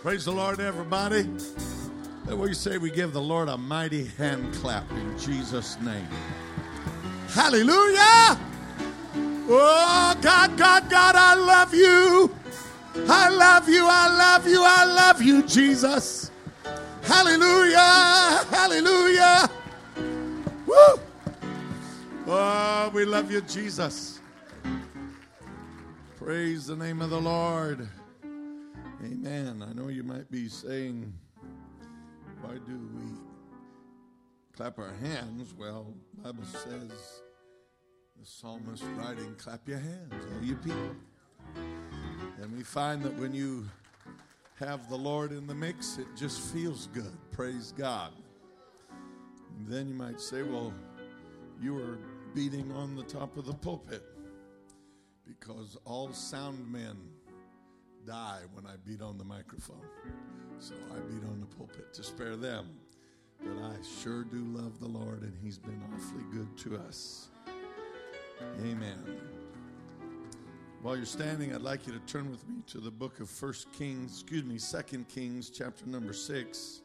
Praise the Lord, everybody. Then we say we give the Lord a mighty hand clap in Jesus' name. Hallelujah! Oh, God, God, God, I love you. I love you, I love you, I love you, Jesus. Hallelujah, hallelujah. Woo! Oh, we love you, Jesus. Praise the name of the Lord. Amen. I know you might be saying, why do we clap our hands? Well, the Bible says, the psalmist writing, clap your hands, all you people. And we find that when you have the Lord in the mix, it just feels good. Praise God. And then you might say, well, you were beating on the top of the pulpit, because all sound men die when I beat on the microphone. So I beat on the pulpit to spare them. But I sure do love the Lord, and He's been awfully good to us. Amen. While you're standing, I'd like you to turn with me to the book of 2 Kings, chapter number 6.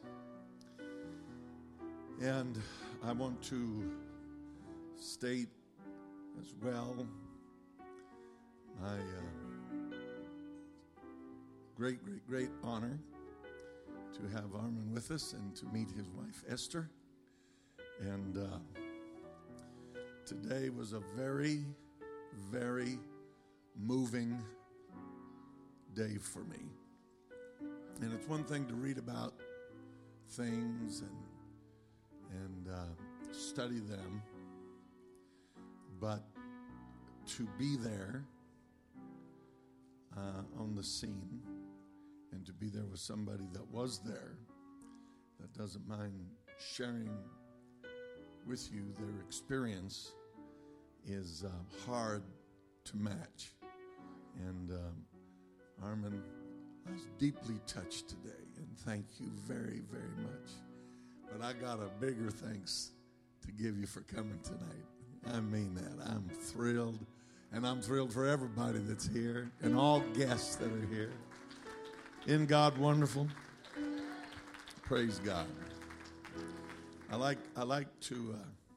And I want to state as well my great honor to have Armin with us and to meet his wife Esther. And today was a very, very moving day for me. And it's one thing to read about things and study them, but to be there on the scene and to be there with somebody that was there, that doesn't mind sharing with you their experience, is hard to match. And Armin, I was deeply touched today, and thank you very, very much. But I got a bigger thanks to give you for coming tonight. I mean that. I'm thrilled, and I'm thrilled for everybody that's here and all guests that are here. Isn't God wonderful? Praise God. I like to,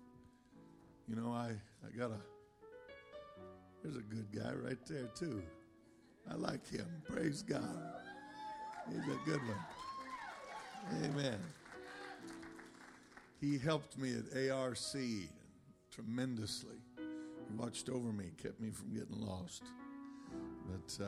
I got there's a good guy right there too. I like him. Praise God. He's a good one. Amen. He helped me at ARC tremendously. He watched over me, kept me from getting lost. But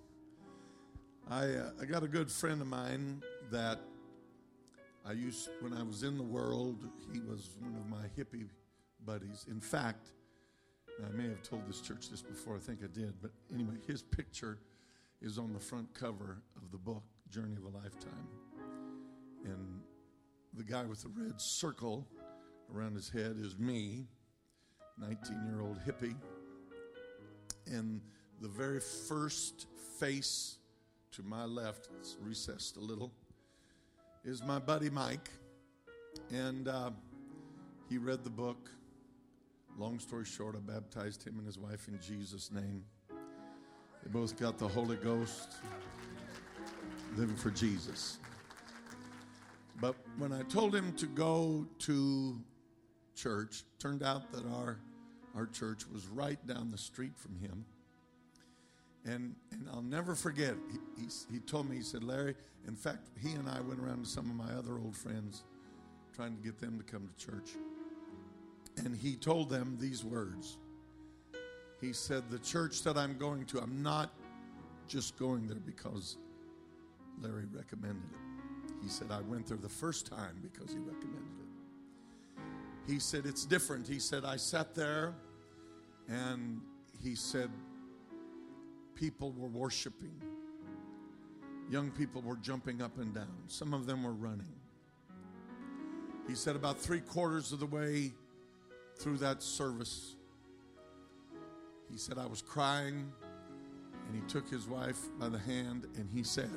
I got a good friend of mine that I used, when I was in the world, he was one of my hippie buddies. In fact, I may have told this church this before, I think I did, but anyway, his picture is on the front cover of the book, Journey of a Lifetime. And the guy with the red circle around his head is me, 19-year-old hippie. And the very first face to my left, it's recessed a little, is my buddy Mike. And he read the book. Long story short, I baptized him and his wife in Jesus' name. They both got the Holy Ghost, living for Jesus. But when I told him to go to church, turned out that our church was right down the street from him. And I'll never forget, he told me, he said, Larry, in fact, he and I went around to some of my other old friends trying to get them to come to church. And he told them these words. He said, the church that I'm going to, I'm not just going there because Larry recommended it. He said, I went there the first time because he recommended it. He said, it's different. He said, I sat there and he said, people were worshiping. Young people were jumping up and down. Some of them were running. He said about 3/4 of the way through that service, he said, I was crying, and he took his wife by the hand and he said,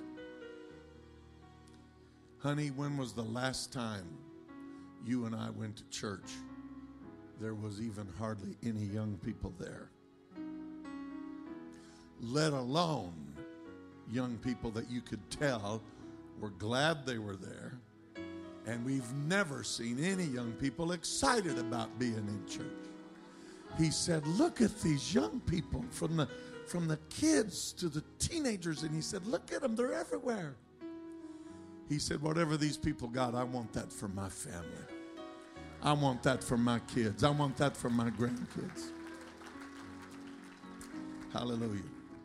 honey, when was the last time you and I went to church? There was even hardly any young people there, let alone young people that you could tell were glad they were there. And we've never seen any young people excited about being in church. He said, look at these young people, from the kids to the teenagers. And he said, look at them, they're everywhere. He said, whatever these people got, I want that for my family. I want that for my kids. I want that for my grandkids. Hallelujah.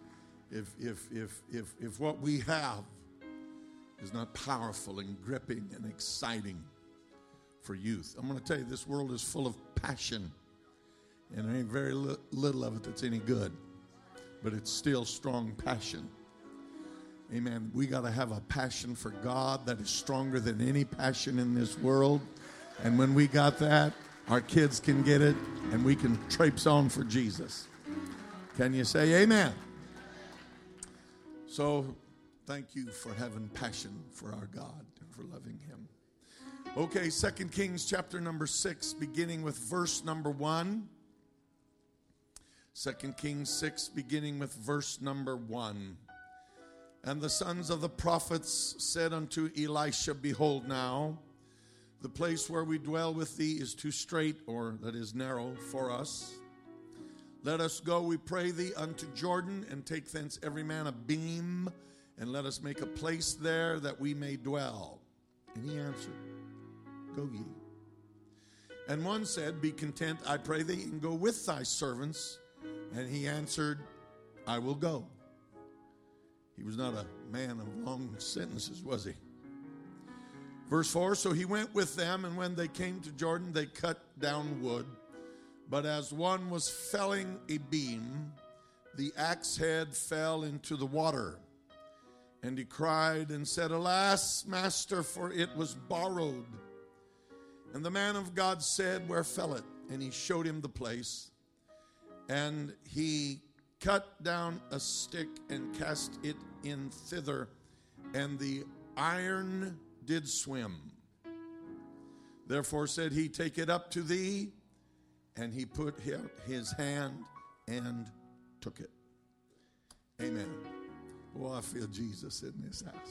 If what we have is not powerful and gripping and exciting for youth, I'm going to tell you, this world is full of passion, and there ain't very little of it that's any good, but it's still strong passion. Amen. We got to have a passion for God that is stronger than any passion in this world. And when we got that, our kids can get it, and we can traipse on for Jesus. Can you say amen? So, thank you for having passion for our God and for loving Him. Okay, 2 Kings chapter number 6, beginning with verse number 1. 2 Kings 6, beginning with verse number 1. And the sons of the prophets said unto Elisha, behold now, the place where we dwell with thee is too strait, or that is narrow, for us. Let us go, we pray thee, unto Jordan, and take thence every man a beam, and let us make a place there that we may dwell. And he answered, go ye. And one said, be content, I pray thee, and go with thy servants. And he answered, I will go. He was not a man of long sentences, was he? Verse 4, so he went with them, and when they came to Jordan, they cut down wood. But as one was felling a beam, the axe head fell into the water. And he cried and said, alas, master, for it was borrowed. And the man of God said, where fell it? And he showed him the place. And he cut down a stick and cast it in thither, and the iron did swim. Therefore said he, take it up to thee. And he put his hand and took it. Amen. Oh, I feel Jesus in this house.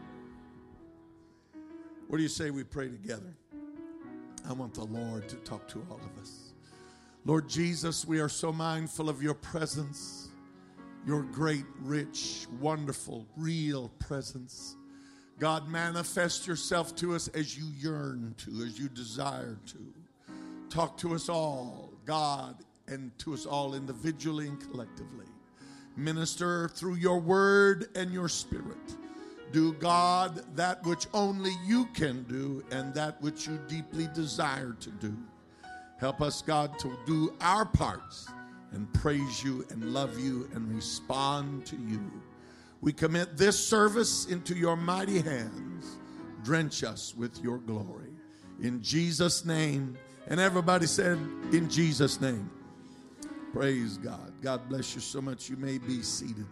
What do you say we pray together? I want the Lord to talk to all of us. Lord Jesus, we are so mindful of your presence, your great, rich, wonderful, real presence. God, manifest yourself to us as you yearn to, as you desire to. Talk to us all, God, and to us all individually and collectively. Minister through your word and your spirit. Do, God, that which only you can do and that which you deeply desire to do. Help us, God, to do our parts and praise you and love you and respond to you. We commit this service into your mighty hands. Drench us with your glory. In Jesus' name. And everybody said, in Jesus' name. Praise God. God bless you so much. You may be seated.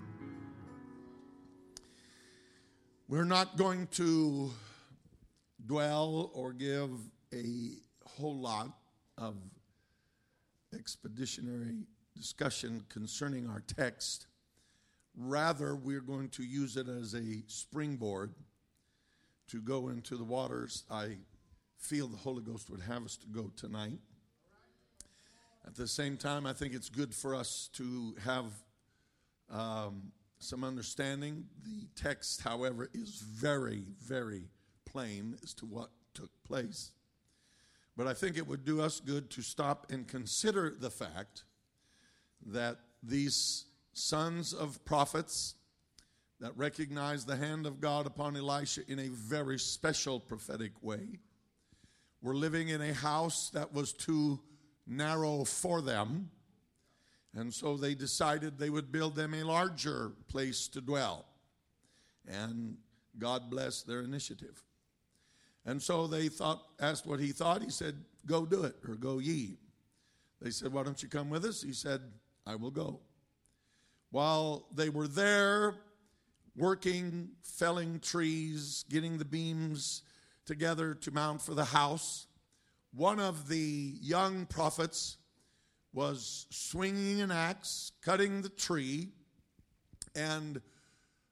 We're not going to dwell or give a whole lot of expeditionary discussion concerning our text. Rather, we're going to use it as a springboard to go into the waters I feel the Holy Ghost would have us to go tonight. At the same time, I think it's good for us to have some understanding. The text, however, is very, very plain as to what took place. But I think it would do us good to stop and consider the fact that these sons of prophets that recognized the hand of God upon Elisha in a very special prophetic way were living in a house that was too narrow for them. And so they decided they would build them a larger place to dwell. And God blessed their initiative. And so they asked what he thought. He said, go do it, or go ye. They said, why don't you come with us? He said, I will go. While they were there working, felling trees, getting the beams together to mount for the house, one of the young prophets was swinging an axe, cutting the tree, and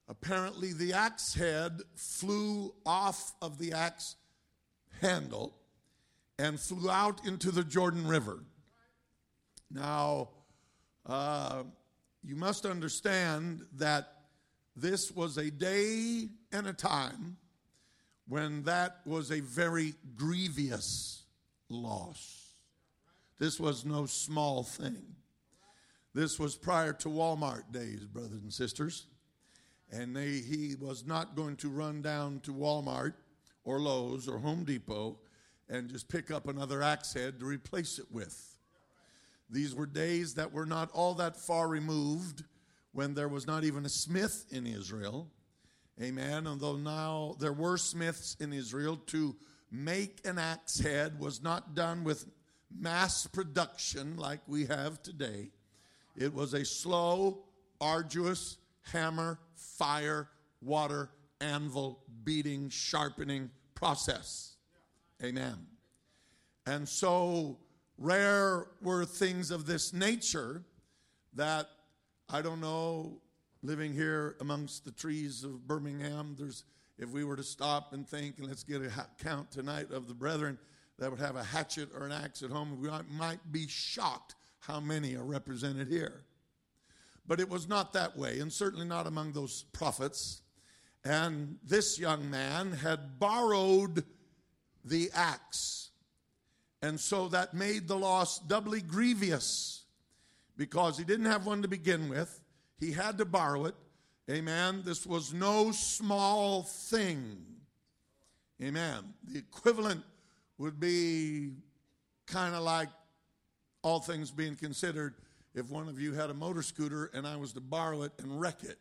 apparently the axe head flew off of the axe handle and flew out into the Jordan River. Now, you must understand that this was a day and a time when that was a very grievous loss. This was no small thing. This was prior to Walmart days, brothers and sisters. And he was not going to run down to Walmart or Lowe's or Home Depot and just pick up another axe head to replace it with. These were days that were not all that far removed when there was not even a smith in Israel. Amen. Although now there were smiths in Israel, to make an axe head was not done with mass production like we have today. It was a slow, arduous, hammer, fire, water, anvil, beating, sharpening process. Amen. And so rare were things of this nature that, I don't know, living here amongst the trees of Birmingham, if we were to stop and think, and let's get a count tonight of the brethren that would have a hatchet or an axe at home, we might be shocked how many are represented here. But it was not that way, and certainly not among those prophets. And this young man had borrowed the axe. And so that made the loss doubly grievous, because he didn't have one to begin with. He had to borrow it. Amen. This was no small thing. Amen. The equivalent would be kind of like, all things being considered, if one of you had a motor scooter and I was to borrow it and wreck it.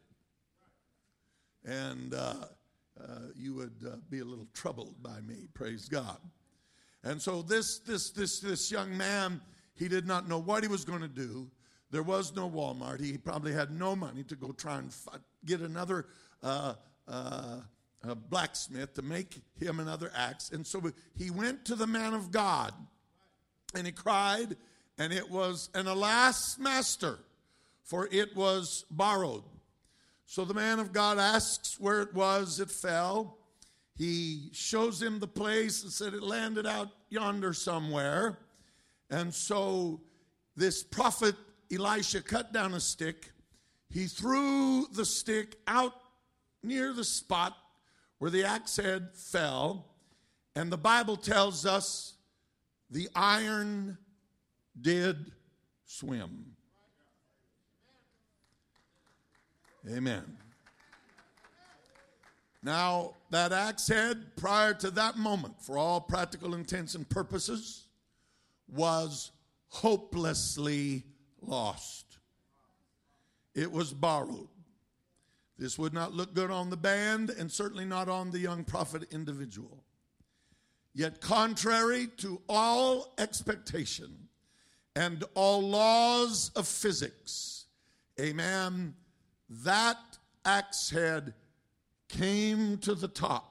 And you would be a little troubled by me, praise God. And so this young man, he did not know what he was going to do. There was no Walmart. He probably had no money to go try and get another blacksmith to make him another axe. And so he went to the man of God, and he cried, and it was an alas, master, for it was borrowed. So the man of God asks where it was, it fell. He shows him the place and said it landed out yonder somewhere. And so this prophet Elisha cut down a stick. He threw the stick out near the spot where the axe head fell. And the Bible tells us the iron did swim. Amen. Now, that axe head, prior to that moment, for all practical intents and purposes, was hopelessly lost. It was borrowed. This would not look good on the band, and certainly not on the young prophet individual. Yet, contrary to all expectation and all laws of physics, amen, that axe head came to the top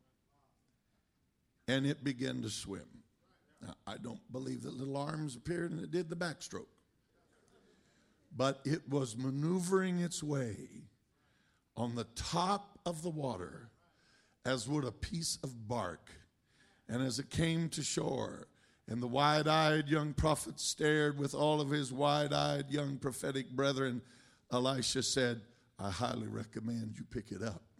and it began to swim. Now, I don't believe that little arms appeared and it did the backstroke, but it was maneuvering its way on the top of the water as would a piece of bark. And as it came to shore, and the wide-eyed young prophet stared with all of his wide-eyed young prophetic brethren, Elisha said, I highly recommend you pick it up.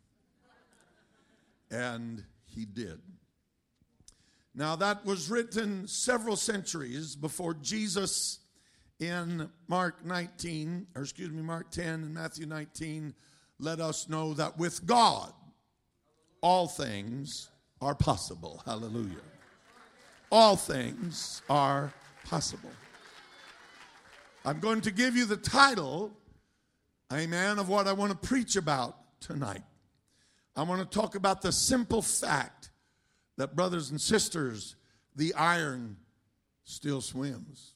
And he did. Now that was written several centuries before Jesus in Mark 10 and Matthew 19 let us know that with God all things are possible. Hallelujah. All things are possible. I'm going to give you the title, amen, of what I want to preach about tonight. I want to talk about the simple fact that, brothers and sisters, the iron still swims.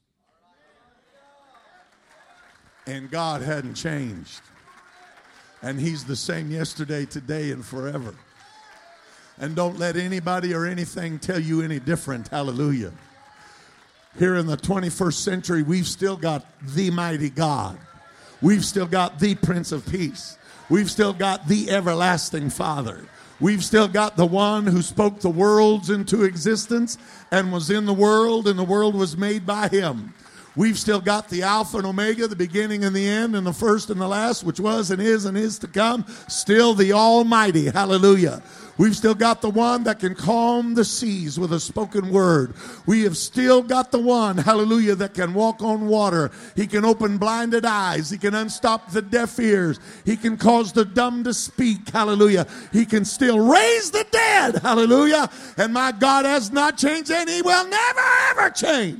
And God hadn't changed. And he's the same yesterday, today, and forever. And don't let anybody or anything tell you any different. Hallelujah. Here in the 21st century, we've still got the mighty God. We've still got the Prince of Peace. We've still got the everlasting Father. We've still got the one who spoke the worlds into existence and was in the world, and the world was made by him. We've still got the Alpha and Omega, the beginning and the end, and the first and the last, which was and is to come, still the Almighty. Hallelujah. We've still got the one that can calm the seas with a spoken word. We have still got the one, hallelujah, that can walk on water. He can open blinded eyes. He can unstop the deaf ears. He can cause the dumb to speak. Hallelujah. He can still raise the dead. Hallelujah. And my God has not changed, and he will never, ever change.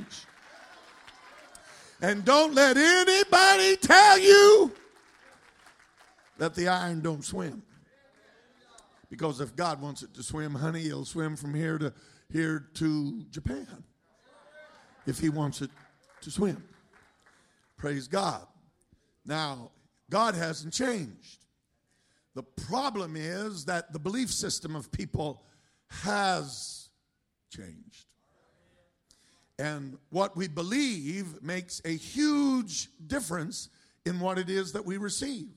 And don't let anybody tell you that the iron don't swim. Because if God wants it to swim, honey, it'll swim from here to Japan. If he wants it to swim. Praise God. Now, God hasn't changed. The problem is that the belief system of people has changed. And what we believe makes a huge difference in what it is that we receive.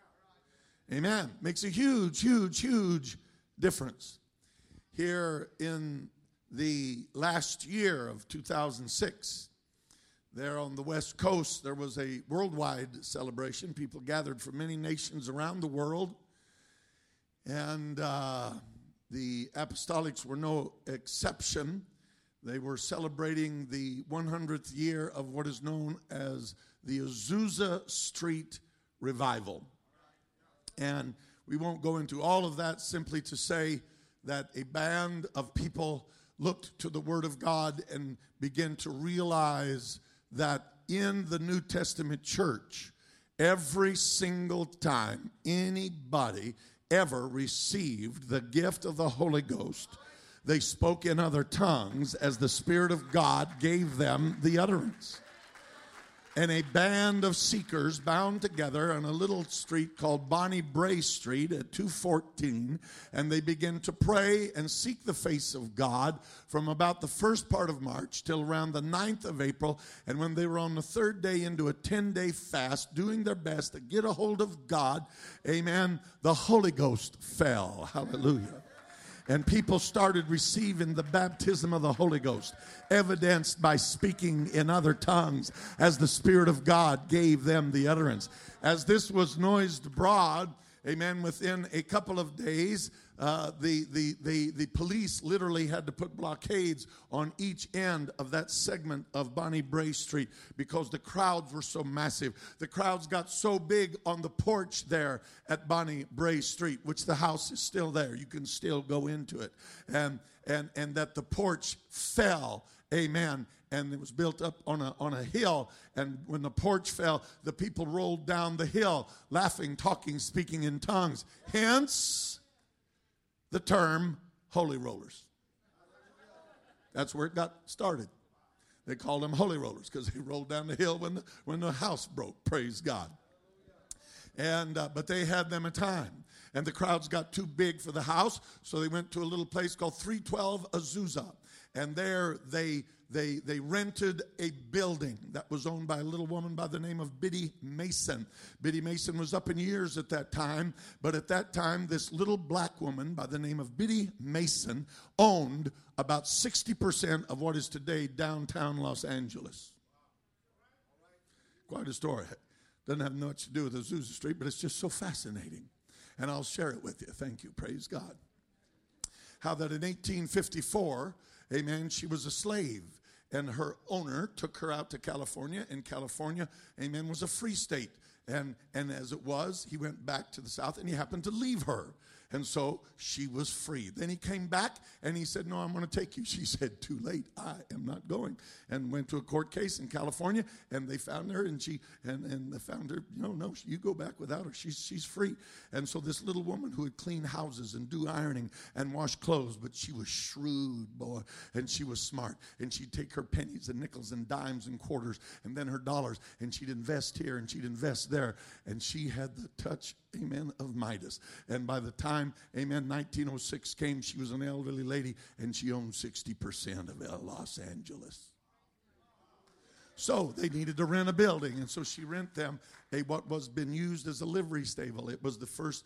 Amen. Makes a huge, huge, huge difference. Here in the last year of 2006, there on the West Coast, there was a worldwide celebration. People gathered from many nations around the world. And the apostolics were no exception. They were celebrating the 100th year of what is known as the Azusa Street Revival. And we won't go into all of that, simply to say that a band of people looked to the Word of God and began to realize that in the New Testament church, every single time anybody ever received the gift of the Holy Ghost, they spoke in other tongues as the Spirit of God gave them the utterance. And a band of seekers bound together on a little street called Bonnie Bray Street at 214, and they began to pray and seek the face of God from about the first part of March till around the 9th of April. And when they were on the third day into a 10-day fast, doing their best to get a hold of God, amen, the Holy Ghost fell. Hallelujah. And people started receiving the baptism of the Holy Ghost, evidenced by speaking in other tongues as the Spirit of God gave them the utterance. As this was noised abroad, amen, within a couple of days, the police literally had to put blockades on each end of that segment of Bonnie Bray Street because the crowds were so massive. The crowds got so big on the porch there at Bonnie Bray Street, which the house is still there. You can still go into it. And that the porch fell, amen, and it was built up on a hill. And when the porch fell, the people rolled down the hill, laughing, talking, speaking in tongues. Hence the term holy rollers. That's where it got started. They called them holy rollers because they rolled down the hill when the house broke. Praise God. And but they had them a time. And the crowds got too big for the house, so they went to a little place called 312 Azusa. And there they rented a building that was owned by a little woman by the name of Biddy Mason. Biddy Mason was up in years at that time, but at that time, this little black woman by the name of Biddy Mason owned about 60% of what is today downtown Los Angeles. Quite a story. Doesn't have much to do with Azusa Street, but it's just so fascinating. And I'll share it with you. Thank you. Praise God. How that in 1854, amen, she was a slave. And her owner took her out to California. And California, amen, was a free state. And as it was, he went back to the South and he happened to leave her. And so she was free. Then he came back and he said, no, I'm going to take you. She said, too late. I am not going. And went to a court case in California and they found her and they found her, no, you go back without her. She's free. And so this little woman who would clean houses and do ironing and wash clothes, but she was shrewd, boy, and she was smart. And she'd take her pennies and nickels and dimes and quarters and then her dollars and she'd invest here and she'd invest there. And she had the touch, amen, of Midas. And by the time, amen, 1906 came, she was an elderly lady, and she owned 60% of Los Angeles. So they needed to rent a building, and so she rent them what was been used as a livery stable. It was the first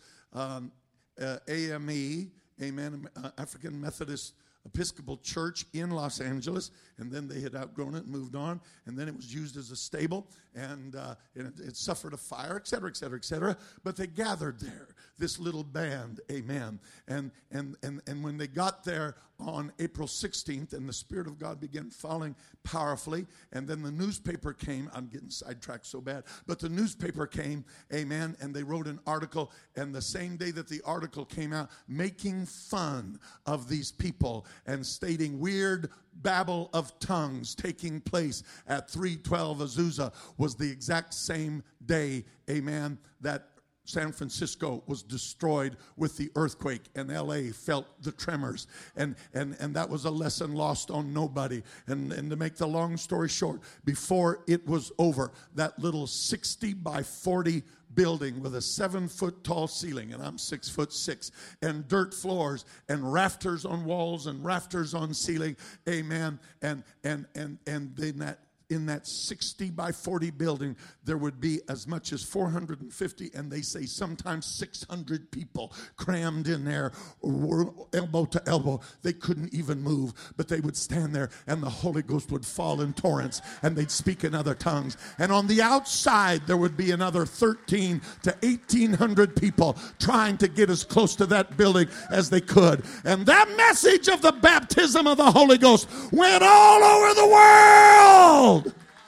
AME, amen, African Methodist Episcopal Church in Los Angeles, and then they had outgrown it and moved on, and then it was used as a stable, and it suffered a fire, et cetera, et cetera, et cetera. But they gathered there, this little band, amen. And when they got there on April 16th, and the Spirit of God began falling powerfully, and then the newspaper came. I'm getting sidetracked so bad, but the newspaper came, amen, and they wrote an article, and the same day that the article came out, making fun of these people and stating weird babble of tongues taking place at 312 Azusa was the exact same day, amen, that San Francisco was destroyed with the earthquake, and L.A. felt the tremors, and that was a lesson lost on nobody. And to make the long story short, before it was over, that little 60 by 40 building with a 7-foot tall ceiling, and I'm 6'6", and dirt floors and rafters on walls and rafters on ceiling, amen. And then in that 60 by 40 building, there would be as much as 450, and they say sometimes 600 people crammed in there, elbow to elbow. They couldn't even move, but they would stand there, and the Holy Ghost would fall in torrents, and they'd speak in other tongues. And on the outside, there would be another 1,300 to 1,800 people trying to get as close to that building as they could. And that message of the baptism of the Holy Ghost went all over the world.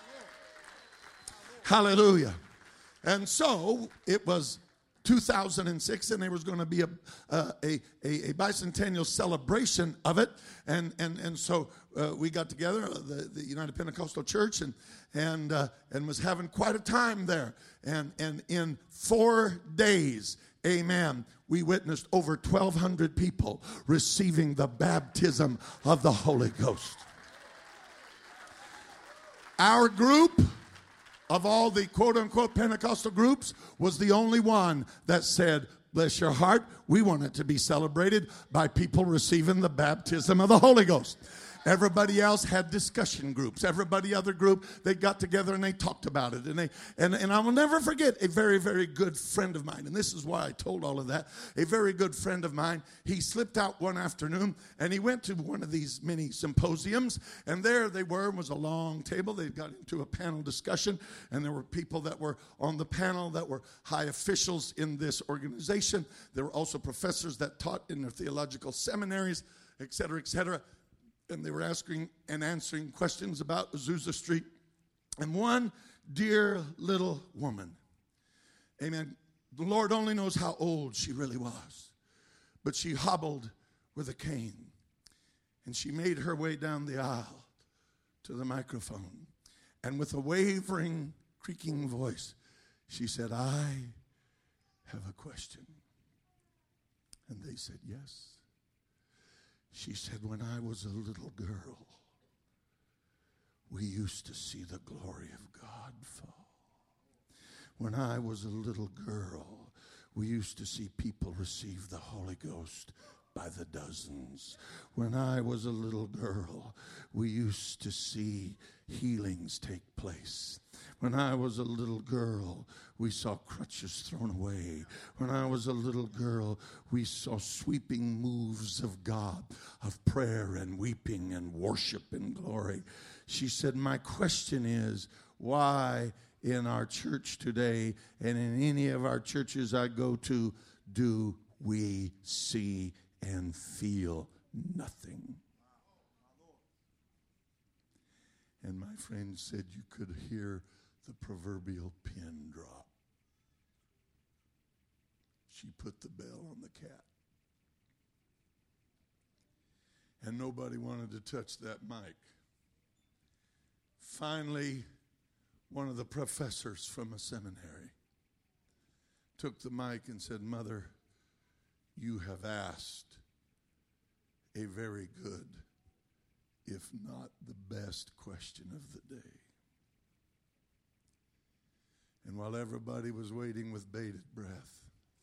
Hallelujah. And so it was 2006, and there was going to be a bicentennial celebration of it, and so we got together, the United Pentecostal Church, and was having quite a time there, and in 4 days, amen, we witnessed over 1,200 people receiving the baptism of the Holy Ghost. Our group, of all the quote-unquote Pentecostal groups, was the only one that said, bless your heart, we want it to be celebrated by people receiving the baptism of the Holy Ghost. Everybody else had discussion groups. Everybody other group, they got together and they talked about it. And I will never forget a very, very good friend of mine. And this is why I told all of that. A very good friend of mine, he slipped out one afternoon and he went to one of these mini symposiums. And there they were. It was a long table. They got into a panel discussion. And there were people that were on the panel that were high officials in this organization. There were also professors that taught in their theological seminaries, et cetera, et cetera. And they were asking and answering questions about Azusa Street. And one dear little woman, amen, the Lord only knows how old she really was, but she hobbled with a cane. And she made her way down the aisle to the microphone. And with a wavering, creaking voice, she said, I have a question. And they said, yes. She said, when I was a little girl, we used to see the glory of God fall. When I was a little girl, we used to see people receive the Holy Ghost by the dozens. When I was a little girl, we used to see healings take place. When I was a little girl, we saw crutches thrown away. When I was a little girl, we saw sweeping moves of God, of prayer and weeping and worship and glory. She said, my question is, why in our church today and in any of our churches I go to, do we see and feel nothing? And my friend said you could hear the proverbial pin drop. She put the bell on the cat. And nobody wanted to touch that mic. Finally, one of the professors from a seminary took the mic and said, Mother, you have asked a very good, if not the best question of the day. And while everybody was waiting with bated breath,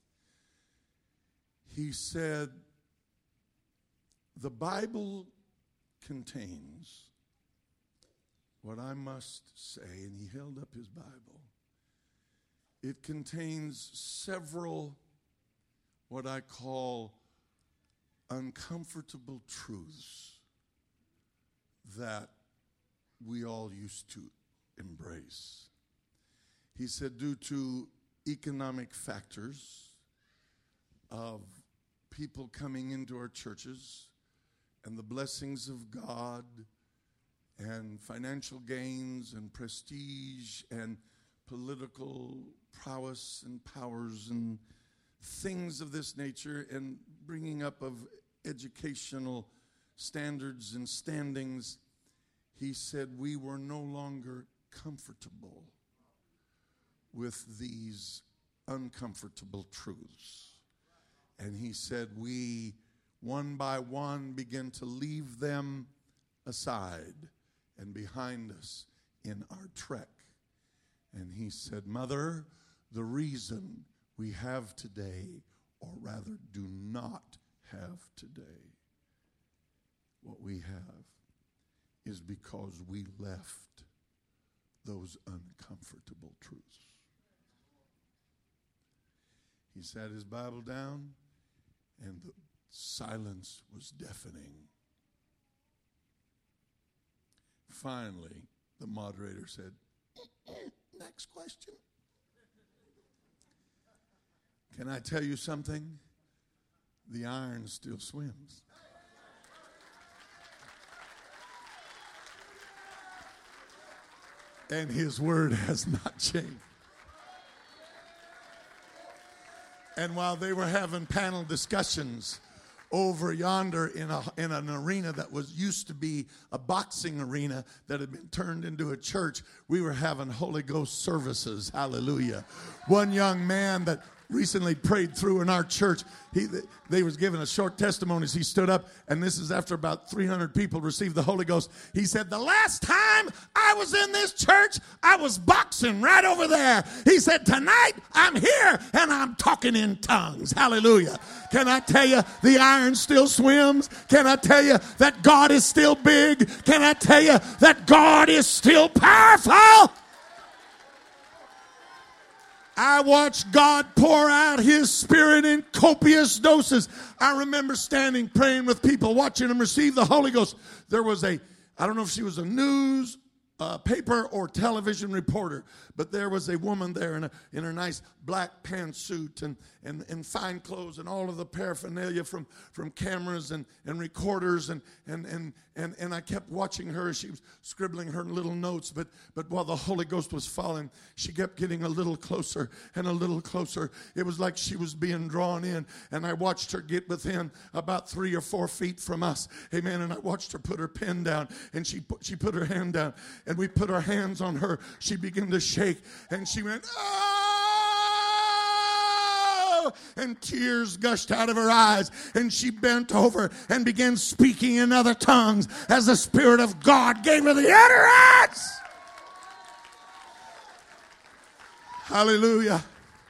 he said, the Bible contains what I must say, and he held up his Bible, it contains several what I call uncomfortable truths that we all used to embrace. He said, due to economic factors of people coming into our churches and the blessings of God and financial gains and prestige and political prowess and powers and things of this nature, and bringing up of educational standards and standings, he said we were no longer comfortable with these uncomfortable truths. And he said we, one by one, began to leave them aside and behind us in our trek. And he said, Mother, the reason we have today, or rather do not have today, what we have is because we left those uncomfortable truths. He sat his Bible down, and the silence was deafening. Finally, the moderator said, next question. Can I tell you something? The iron still swims. And his word has not changed. And while they were having panel discussions over yonder in an arena that used to be a boxing arena that had been turned into a church, we were having Holy Ghost services. Hallelujah. One young man that recently prayed through in our church, they was giving a short testimony as he stood up, and this is after about 300 people received the Holy Ghost. He said, the last time I was in this church, I was boxing right over there. He said, tonight I'm here and I'm talking in tongues. Hallelujah. Can I tell you the iron still swims? Can I tell you that God is still big? Can I tell you that God is still powerful? I watched God pour out his spirit in copious doses. I remember standing praying with people, watching them receive the Holy Ghost. There was I don't know if she was a news paper or television reporter, but there was a woman there in her nice black pantsuit and fine clothes and all of the paraphernalia from cameras and recorders and I kept watching her as she was scribbling her little notes, but while the Holy Ghost was falling, she kept getting a little closer and a little closer. It was like she was being drawn in, and I watched her get within about 3 or 4 feet from us. Amen. And I watched her put her pen down, and she put her hand down, and we put our hands on her. She began to shake, and she went, "Oh!" And tears gushed out of her eyes, and she bent over and began speaking in other tongues as the Spirit of God gave her the utterance. Hallelujah.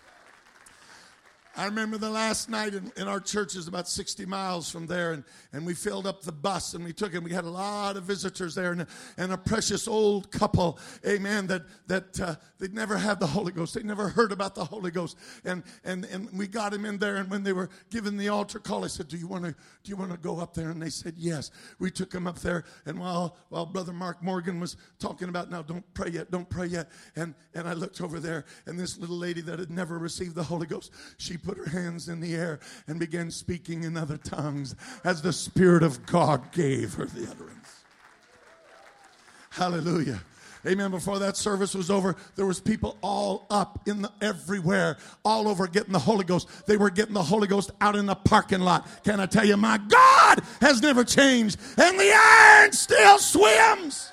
I remember the last night in our church is about 60 miles from there, and we filled up the bus, and we took it. We had a lot of visitors there, and a precious old couple, amen, that they'd never had the Holy Ghost. They never heard about the Holy Ghost, and we got him in there, and when they were given the altar call, I said, do you want to go up there? And they said, yes. We took him up there, and while Brother Mark Morgan was talking about, now don't pray yet, and I looked over there, and this little lady that had never received the Holy Ghost, she put her hands in the air and began speaking in other tongues as the Spirit of God gave her the utterance. Hallelujah. Amen. Before that service was over, there was people all up everywhere, all over getting the Holy Ghost. They were getting the Holy Ghost out in the parking lot. Can I tell you, my God has never changed, and the iron still swims.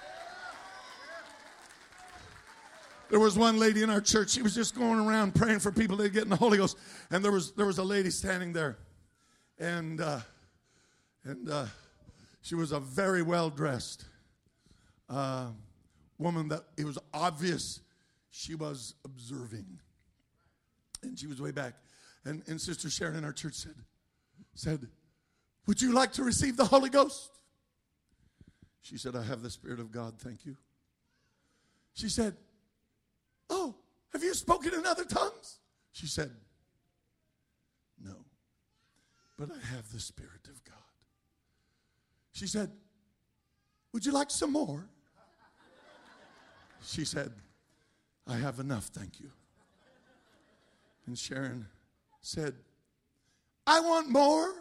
There was one lady in our church. She was just going around praying for people to get in the Holy Ghost. And there was a lady standing there. And she was a very well-dressed woman that it was obvious she was observing. And she was way back. And Sister Sharon in our church said, would you like to receive the Holy Ghost? She said, I have the Spirit of God, thank you. She said, "Oh, have you spoken in other tongues?" She said, "No, but I have the Spirit of God." She said, "Would you like some more?" She said, "I have enough, thank you." And Sharon said, "I want more."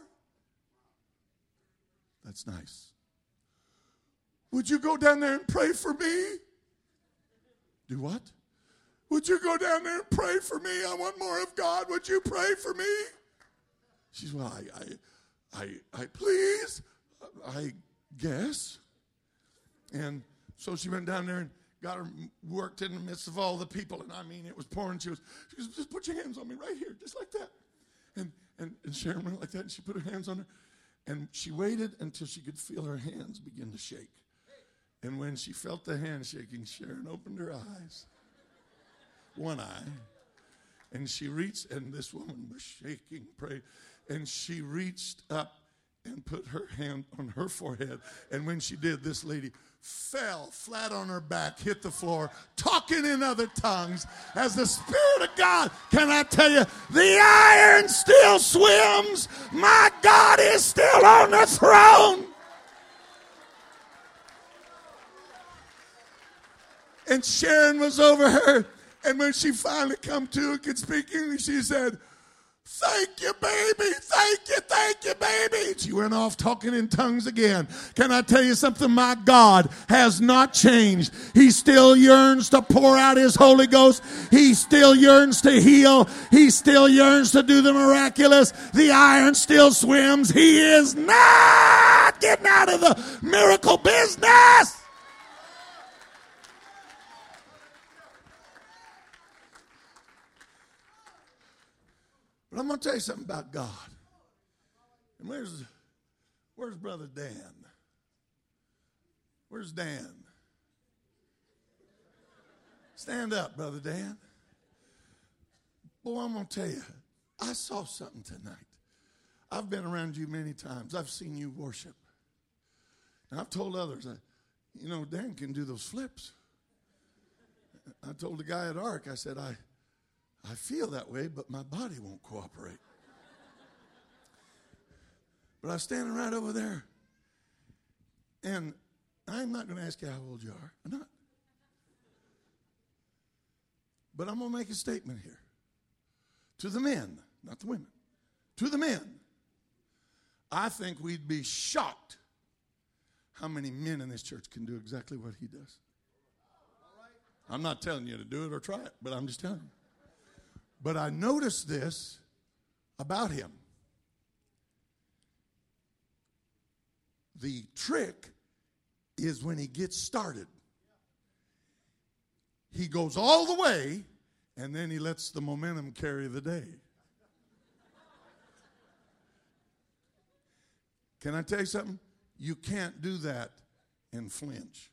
That's nice. "Would you go down there and pray for me?" "Do what?" "Would you go down there and pray for me? I want more of God. Would you pray for me?" She said, "Well, I please, I guess." And so she went down there and got her worked in the midst of all the people. And I mean, it was pouring. She goes, "Just put your hands on me right here, just like that." And Sharon went like that, and she put her hands on her. And she waited until she could feel her hands begin to shake. And when she felt the hand shaking, Sharon opened her eyes, one eye, and she reached, and this woman was shaking, prayed, and she reached up and put her hand on her forehead. And when she did, this lady fell flat on her back, hit the floor, talking in other tongues as the Spirit of God. Can I tell you, the iron still swims. My God is still on the throne. And Sharon was over her, and when she finally come to and could speak English, she said, "Thank you, baby. Thank you, baby." She went off talking in tongues again. Can I tell you something? My God has not changed. He still yearns to pour out His Holy Ghost. He still yearns to heal. He still yearns to do the miraculous. The iron still swims. He is not getting out of the miracle business. But I'm going to tell you something about God. And where's Brother Dan? Where's Dan? Stand up, Brother Dan. Boy, I'm going to tell you, I saw something tonight. I've been around you many times. I've seen you worship. And I've told others, Dan can do those flips. I told the guy at ARC, I said, I feel that way, but my body won't cooperate. But I was standing right over there. And I'm not going to ask you how old you are. I'm not. But I'm going to make a statement here. To the men, not the women. To the men. I think we'd be shocked how many men in this church can do exactly what he does. I'm not telling you to do it or try it, but I'm just telling you. But I noticed this about him. The trick is when he gets started. He goes all the way, and then he lets the momentum carry the day. Can I tell you something? You can't do that and flinch.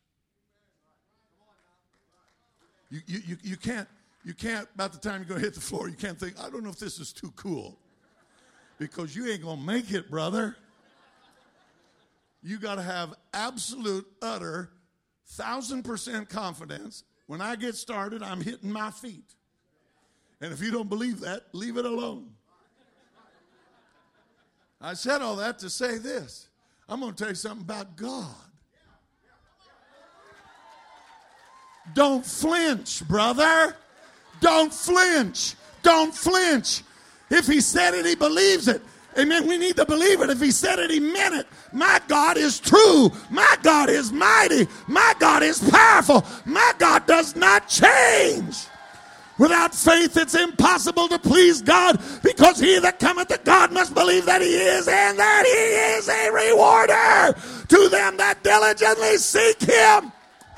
You can't. You can't, about the time you're going to hit the floor, you can't think, I don't know if this is too cool. Because you ain't going to make it, brother. You got to have absolute, utter, 1,000% confidence. When I get started, I'm hitting my feet. And if you don't believe that, leave it alone. I said all that to say this. I'm going to tell you something about God. Don't flinch, brother. Don't flinch. Don't flinch. If he said it, he believes it. Amen. We need to believe it. If he said it, he meant it. My God is true. My God is mighty. My God is powerful. My God does not change. Without faith, it's impossible to please God, because he that cometh to God must believe that he is, and that he is a rewarder to them that diligently seek him.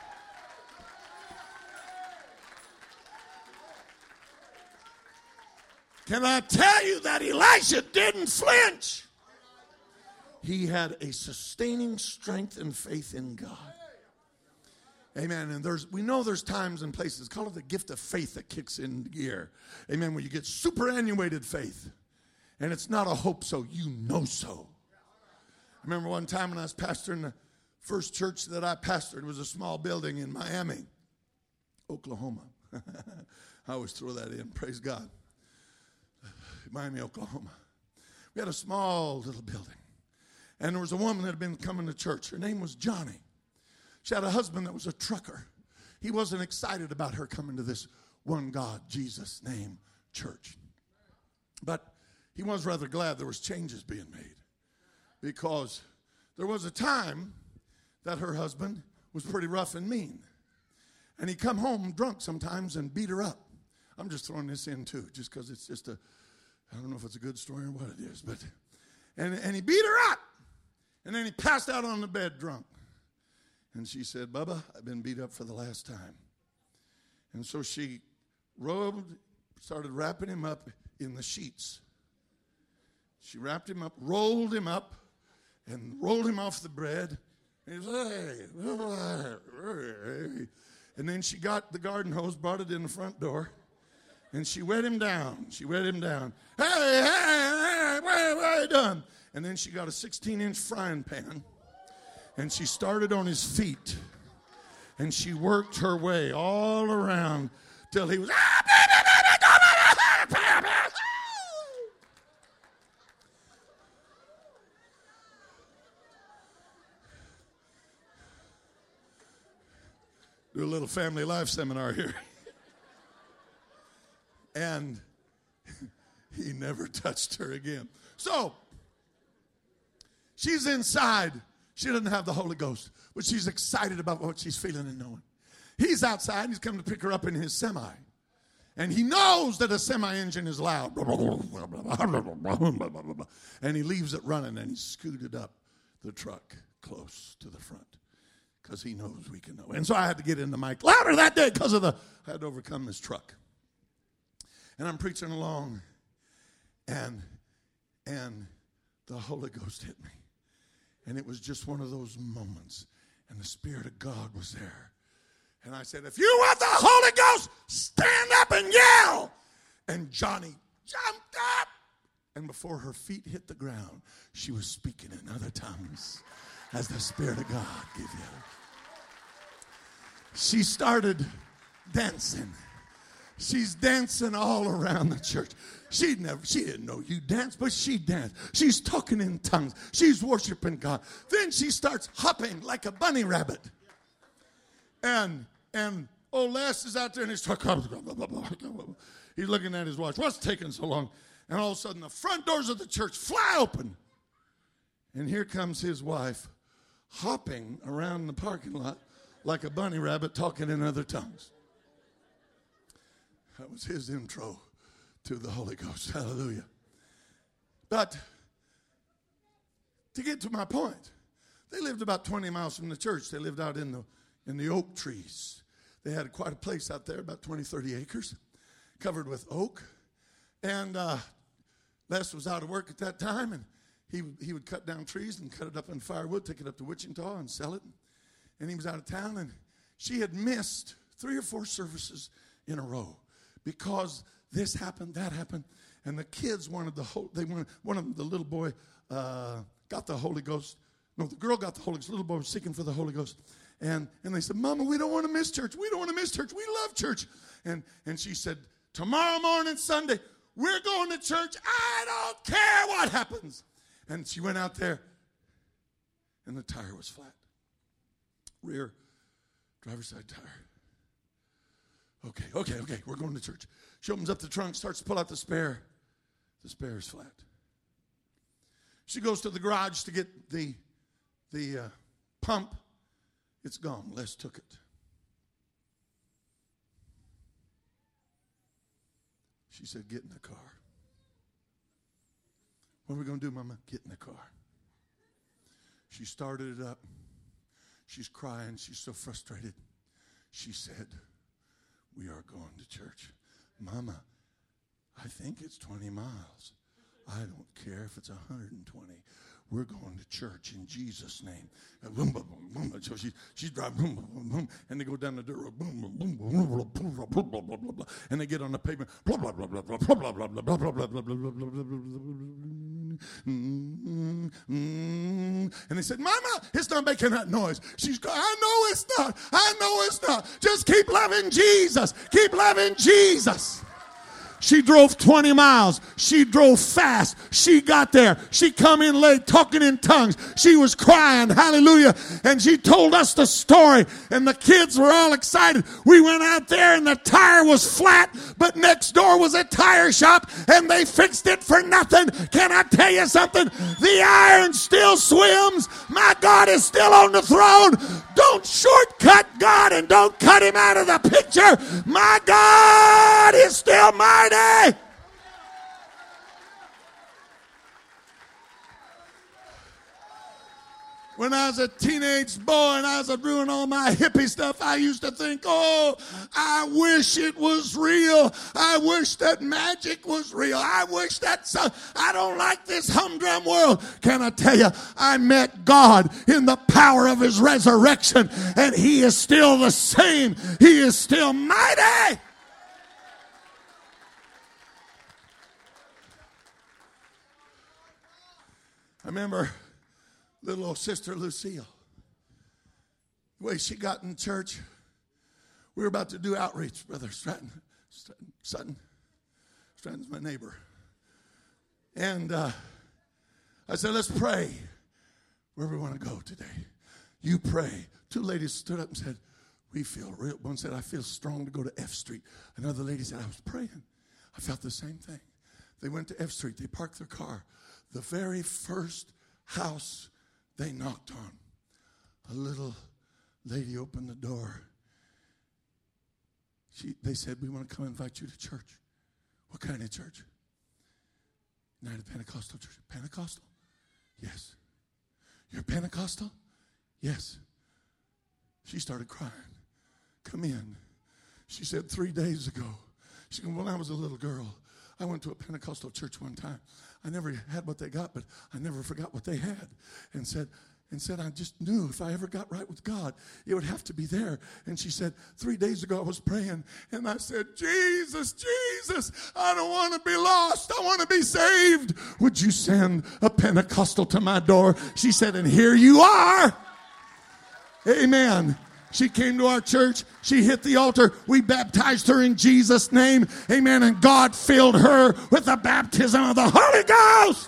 Can I tell you that Elisha didn't flinch? He had a sustaining strength and faith in God. Amen. And we know there's times and places, call it the gift of faith, that kicks in gear. Amen. Where you get superannuated faith. And it's not a hope so, you know so. I remember one time when I was pastoring the first church that I pastored, was a small building in Miami. Oklahoma. I always throw that in. Praise God. Miami, Oklahoma. We had a small little building. And there was a woman that had been coming to church. Her name was Johnny. She had a husband that was a trucker. He wasn't excited about her coming to this one God, Jesus name church. But he was rather glad there was changes being made. Because there was a time that her husband was pretty rough and mean. And he'd come home drunk sometimes and beat her up. I'm just throwing this in too, just because it's just I don't know if it's a good story or what it is. But and he beat her up. And then he passed out on the bed drunk. And she said, Bubba, I've been beat up for the last time. And so she started wrapping him up in the sheets. She wrapped him up, rolled him up, and rolled him off the bed. And he was, hey. And then she got the garden hose, brought it in the front door, and she wet him down. She wet him down. Hey, what have I done? And then she got a 16-inch frying pan, and she started on his feet, and she worked her way all around till he was, do a little family life seminar here. And he never touched her again. So, she's inside. She doesn't have the Holy Ghost, but she's excited about what she's feeling and knowing. He's outside. He's come to pick her up in his semi. And he knows that a semi engine is loud. And he leaves it running, and he scooted up the truck close to the front because he knows we can know. And so I had to get in the mic louder that day because I had to overcome this truck. And I'm preaching along, and the Holy Ghost hit me. And it was just one of those moments, and the Spirit of God was there. And I said, if you want the Holy Ghost, stand up and yell. And Johnny jumped up. And before her feet hit the ground, she was speaking in other tongues as the Spirit of God gave you. She started dancing. She's dancing all around the church. She didn't know you danced, but she danced. She's talking in tongues. She's worshiping God. Then she starts hopping like a bunny rabbit. And old Les is out there and he's talking. He's looking at his watch. What's taking so long? And all of a sudden the front doors of the church fly open. And here comes his wife hopping around the parking lot like a bunny rabbit talking in other tongues. That was his intro to the Holy Ghost. Hallelujah. But to get to my point, they lived about 20 miles from the church. They lived out in the oak trees. They had quite a place out there, about 20, 30 acres, covered with oak. And Les was out of work at that time, and he would cut down trees and cut it up in firewood, take it up to Wichita and sell it. And he was out of town, and she had missed 3 or 4 services in a row. Because this happened, that happened, and the kids wanted one of them, the little boy, got the Holy Ghost. No, the girl got the Holy Ghost. The little boy was seeking for the Holy Ghost. And they said, Mama, we don't want to miss church. We don't want to miss church. We love church. And she said, tomorrow morning, Sunday, we're going to church. I don't care what happens. And she went out there, and the tire was flat. Rear driver's side tire. Okay, we're going to church. She opens up the trunk, starts to pull out the spare. The spare is flat. She goes to the garage to get the pump. It's gone. Les took it. She said, get in the car. What are we going to do, Mama? Get in the car. She started it up. She's crying. She's so frustrated. She said, we are going to church. Mama, I think it's 20 miles. I don't care if it's 120. We're going to church in Jesus' name. And boom, boom, boom, boom. So she's driving, boom, boom, boom, boom, and they go down the dirt road, boom, boom, boom, boom, blah, blah, blah, blah, blah, blah, blah, and they get on the pavement, blah, blah, blah, blah, blah, blah, blah, blah, blah, blah, blah, blah, blah, blah, blah, blah, blah, And they said, Mama, it's not making that noise. She's going, I know it's not. I know it's not. Just keep loving Jesus. Keep loving Jesus. She drove 20 miles. She drove fast. She got there. She come in late talking in tongues. She was crying. Hallelujah. And she told us the story. And the kids were all excited. We went out there and the tire was flat. But next door was a tire shop. And they fixed it for nothing. Can I tell you something? The iron still swims. My God is still on the throne. Don't shortcut God and don't cut him out of the picture. My God is still mighty. When I was a teenage boy and I was doing all my hippie stuff, I used to think, oh, I wish it was real. I wish that magic was real. I wish that I don't like this humdrum world. Can I tell you, I met God in the power of his resurrection, and he is still the same. He is still mighty. I remember little old sister Lucille. The way she got in church, we were about to do outreach. Brother Sutton's my neighbor. And I said, let's pray where we want to go today. You pray. Two ladies stood up and said, we feel real. One said, I feel strong to go to F Street. Another lady said, I was praying. I felt the same thing. They went to F Street. They parked their car. The very first house they knocked on, a little lady opened the door. They said, we want to come invite you to church. What kind of church? United Pentecostal Church. Pentecostal? Yes. You're Pentecostal? Yes. She started crying. Come in. She said 3 days ago. She said, when I was a little girl, I went to a Pentecostal church one time. I never had what they got, but I never forgot what they had. And said, I just knew if I ever got right with God, it would have to be there. And she said, 3 days ago I was praying, and I said, Jesus, Jesus, I don't want to be lost. I want to be saved. Would you send a Pentecostal to my door? She said, and here you are. Amen. She came to our church. She hit the altar. We baptized her in Jesus' name. Amen. And God filled her with the baptism of the Holy Ghost.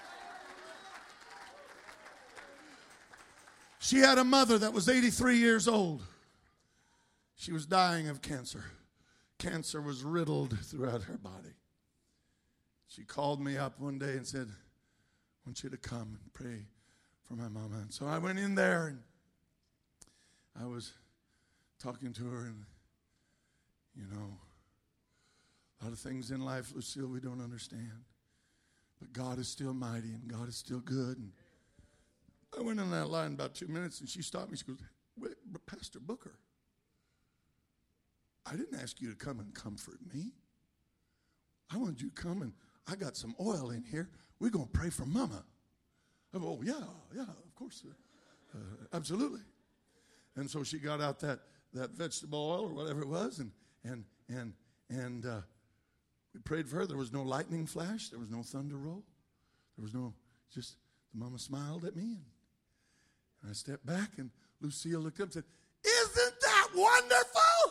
She had a mother that was 83 years old. She was dying of cancer. Cancer was riddled throughout her body. She called me up one day and said, I want you to come and pray for my mama. And so I went in there and I was talking to her, and, a lot of things in life, Lucille, we don't understand. But God is still mighty, and God is still good. And I went in that line about 2 minutes, and she stopped me. She goes, wait, Pastor Booker, I didn't ask you to come and comfort me. I wanted you to come, and I got some oil in here. We're going to pray for Mama. I go, oh, yeah, of course. Absolutely. And so she got out that vegetable oil or whatever it was, and we prayed for her. There was no lightning flash. There was no thunder roll. There was no, just the mama smiled at me, and I stepped back, and Lucille looked up and said, isn't that wonderful?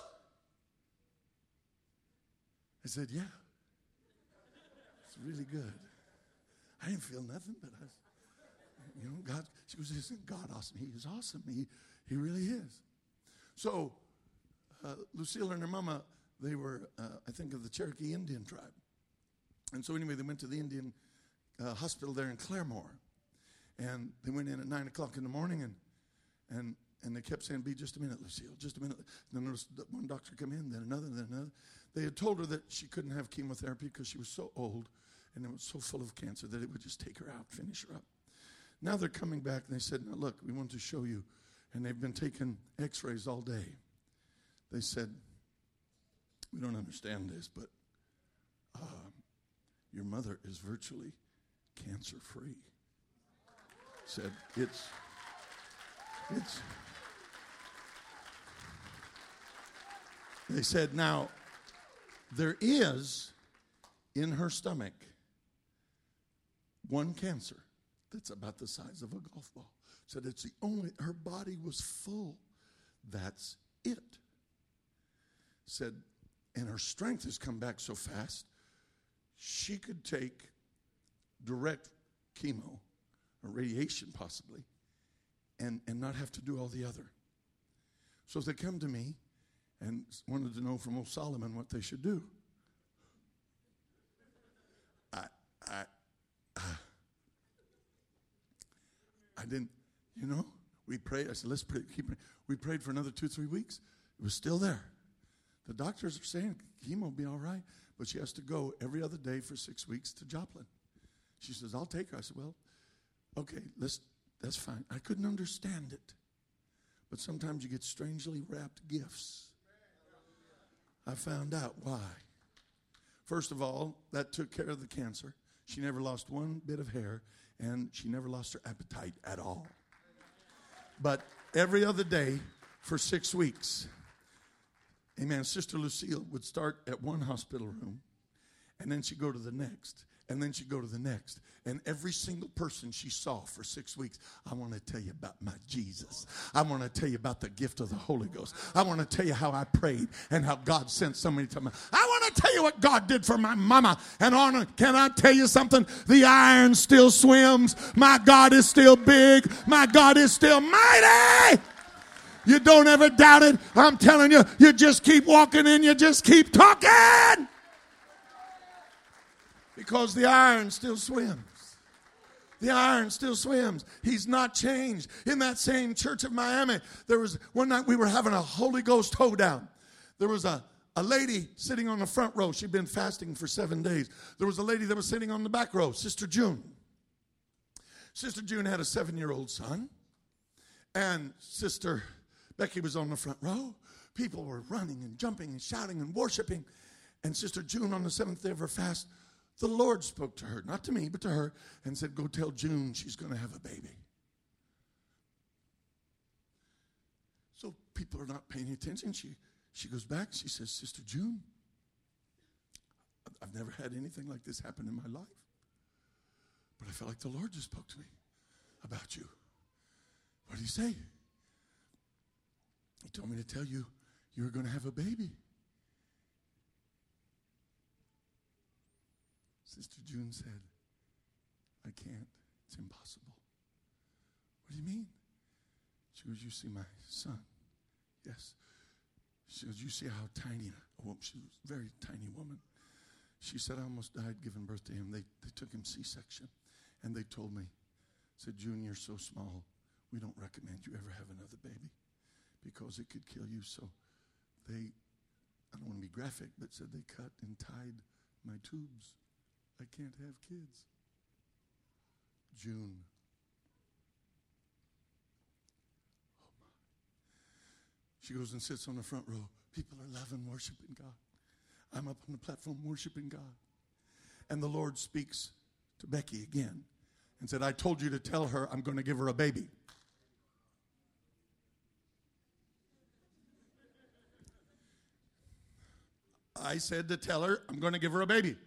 I said, yeah. It's really good. I didn't feel nothing, but God, she was just, God awesome. He is awesome. He really is. So, Lucille and her mama, they were, I think, of the Cherokee Indian tribe. And so anyway, they went to the Indian hospital there in Claremore. And they went in at 9 o'clock in the morning, and they kept saying, be just a minute, Lucille, just a minute. And then one doctor come in, then another, then another. They had told her that she couldn't have chemotherapy because she was so old and it was so full of cancer that it would just take her out, finish her up. Now they're coming back, and they said, now look, we want to show you. And they've been taking x-rays all day. They said, we don't understand this, but your mother is virtually cancer-free. Said, it's. They said, now, there is in her stomach one cancer that's about the size of a golf ball. Said it's the only, her body was full. That's it. Said, and her strength has come back so fast, she could take direct chemo or radiation possibly and not have to do all the other. So they come to me and wanted to know from old Solomon what they should do. I didn't, we prayed. I said, let's pray, keep praying. We prayed for another 2-3 weeks. It was still there. The doctors are saying chemo will be all right, but she has to go every other day for 6 weeks to Joplin. She says, I'll take her. I said, well, okay, that's fine. I couldn't understand it. But sometimes you get strangely wrapped gifts. I found out why. First of all, that took care of the cancer. She never lost one bit of hair, and she never lost her appetite at all. But every other day for 6 weeks, amen, Sister Lucille would start at one hospital room, and then she'd go to the next, and then she'd go to the next. And every single person she saw for 6 weeks, I want to tell you about my Jesus. I want to tell you about the gift of the Holy Ghost. I want to tell you how I prayed and how God sent somebody to me. I want to tell you what God did for my mama. And can I tell you something? The iron still swims. My God is still big. My God is still mighty. You don't ever doubt it. I'm telling you, you just keep walking and you just keep talking. Because the iron still swims. The iron still swims. He's not changed. In that same church of Miami, there was one night we were having a Holy Ghost hoedown. There was a lady sitting on the front row. She'd been fasting for 7 days. There was a lady that was sitting on the back row, Sister June. Sister June had a 7-year-old son. And Sister Becky was on the front row. People were running and jumping and shouting and worshiping. And Sister June, on the 7th day of her fast, the Lord spoke to her, not to me, but to her, and said, go tell June she's going to have a baby. So people are not paying attention. She goes back. She says, Sister June, I've never had anything like this happen in my life. But I felt like the Lord just spoke to me about you. What did he say? He told me to tell you you were going to have a baby. Sister June said, I can't. It's impossible. What do you mean? She goes, you see my son? Yes. She goes, you see how tiny, she was a very tiny woman. She said, I almost died giving birth to him. They took him C-section. And they told me, said, June, you're so small, we don't recommend you ever have another baby because it could kill you. So they, I don't want to be graphic, but said they cut and tied my tubes. I can't have kids. June. Oh my. She goes and sits on the front row. People are loving, worshiping God. I'm up on the platform worshiping God. And the Lord speaks to Becky again and said, I told you to tell her I'm going to give her a baby. I said to tell her I'm going to give her a baby.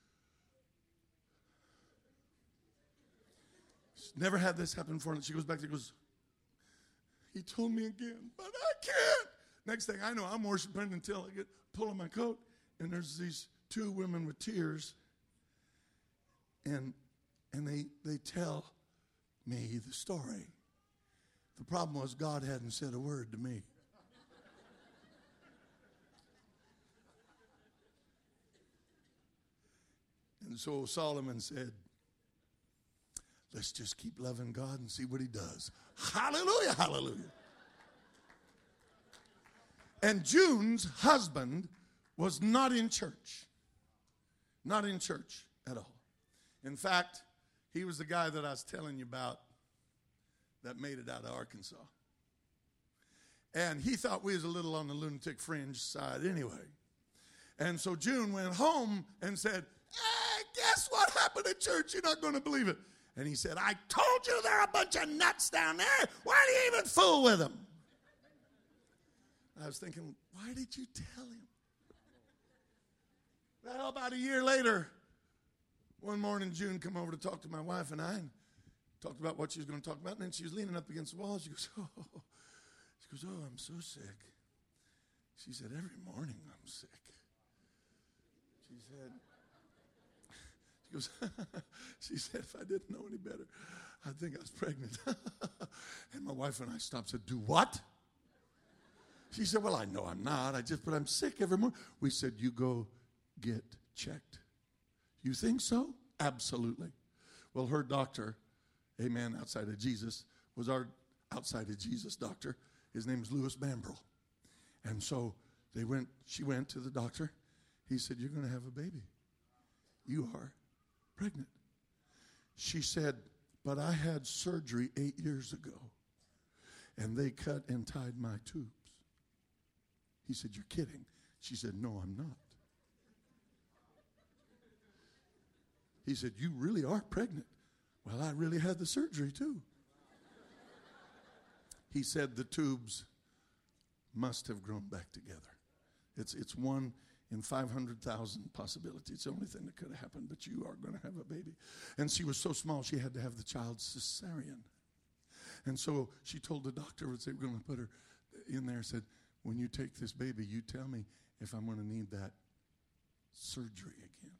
She's never had this happen before. And she goes back and goes, he told me again, but I can't. Next thing I know, I'm worshiping until I get pulling my coat. And there's these two women with tears. And they tell me the story. The problem was God hadn't said a word to me. And so Solomon said, let's just keep loving God and see what he does. Hallelujah, hallelujah. And June's husband was not in church. Not in church at all. In fact, he was the guy that I was telling you about that made it out of Arkansas. And he thought we was a little on the lunatic fringe side anyway. And so June went home and said, hey, guess what happened at church? You're not going to believe it. And he said, I told you there are a bunch of nuts down there. Why do you even fool with them? I was thinking, why did you tell him? Well, about a year later, one morning June come over to talk to my wife and I. talked about what she was going to talk about, and then she was leaning up against the wall. She goes, oh, I'm so sick. She said, every morning I'm sick. She said, if I didn't know any better, I'd think I was pregnant. And my wife and I stopped and said, do what? She said, well, I know I'm not. But I'm sick every morning. We said, you go get checked. You think so? Absolutely. Well, her doctor, amen, outside of Jesus, was our outside of Jesus doctor. His name is Louis Bambrell. And so she went to the doctor. He said, you're going to have a baby. You are pregnant. She said, but I had surgery 8 years ago, and they cut and tied my tubes. He said, you're kidding. She said, no, I'm not. He said, you really are pregnant. Well, I really had the surgery too. He said the tubes must have grown back together. It's one in 500,000 possibility. It's the only thing that could have happened, but you are going to have a baby. And she was so small, she had to have the child cesarean. And so she told the doctor, they were going to put her in there, said, when you take this baby, you tell me if I'm going to need that surgery again.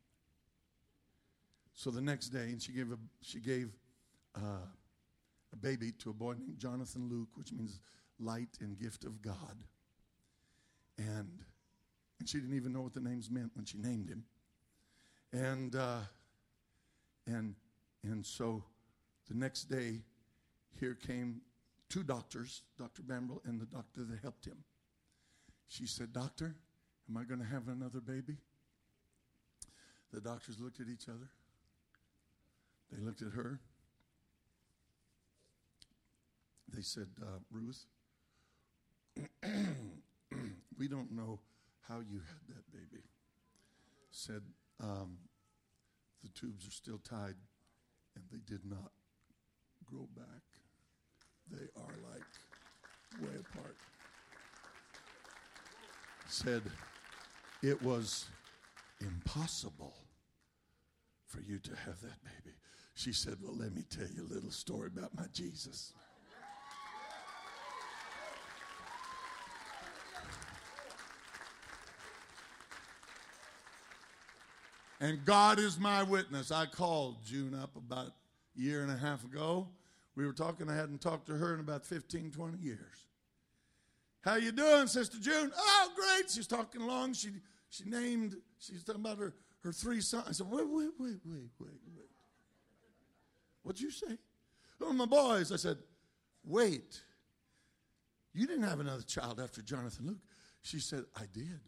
So the next day, and she gave a baby to a boy named Jonathan Luke, which means light and gift of God. And she didn't even know what the names meant when she named him. And so the next day, here came two doctors, Dr. Bambrell and the doctor that helped him. She said, doctor, am I going to have another baby? The doctors looked at each other. They looked at her. They said, Ruth, we don't know how you had that baby. Said, the tubes are still tied, and they did not grow back. They are like way apart. Said, it was impossible for you to have that baby. She said, well, let me tell you a little story about my Jesus. And God is my witness. I called June up about a year and a half ago. We were talking. I hadn't talked to her in about 15, 20 years. How you doing, Sister June? Oh, great. She's talking along. She's talking about her three sons. I said, wait. What'd you say? Oh, my boys. I said, wait. You didn't have another child after Jonathan Luke. She said, I did.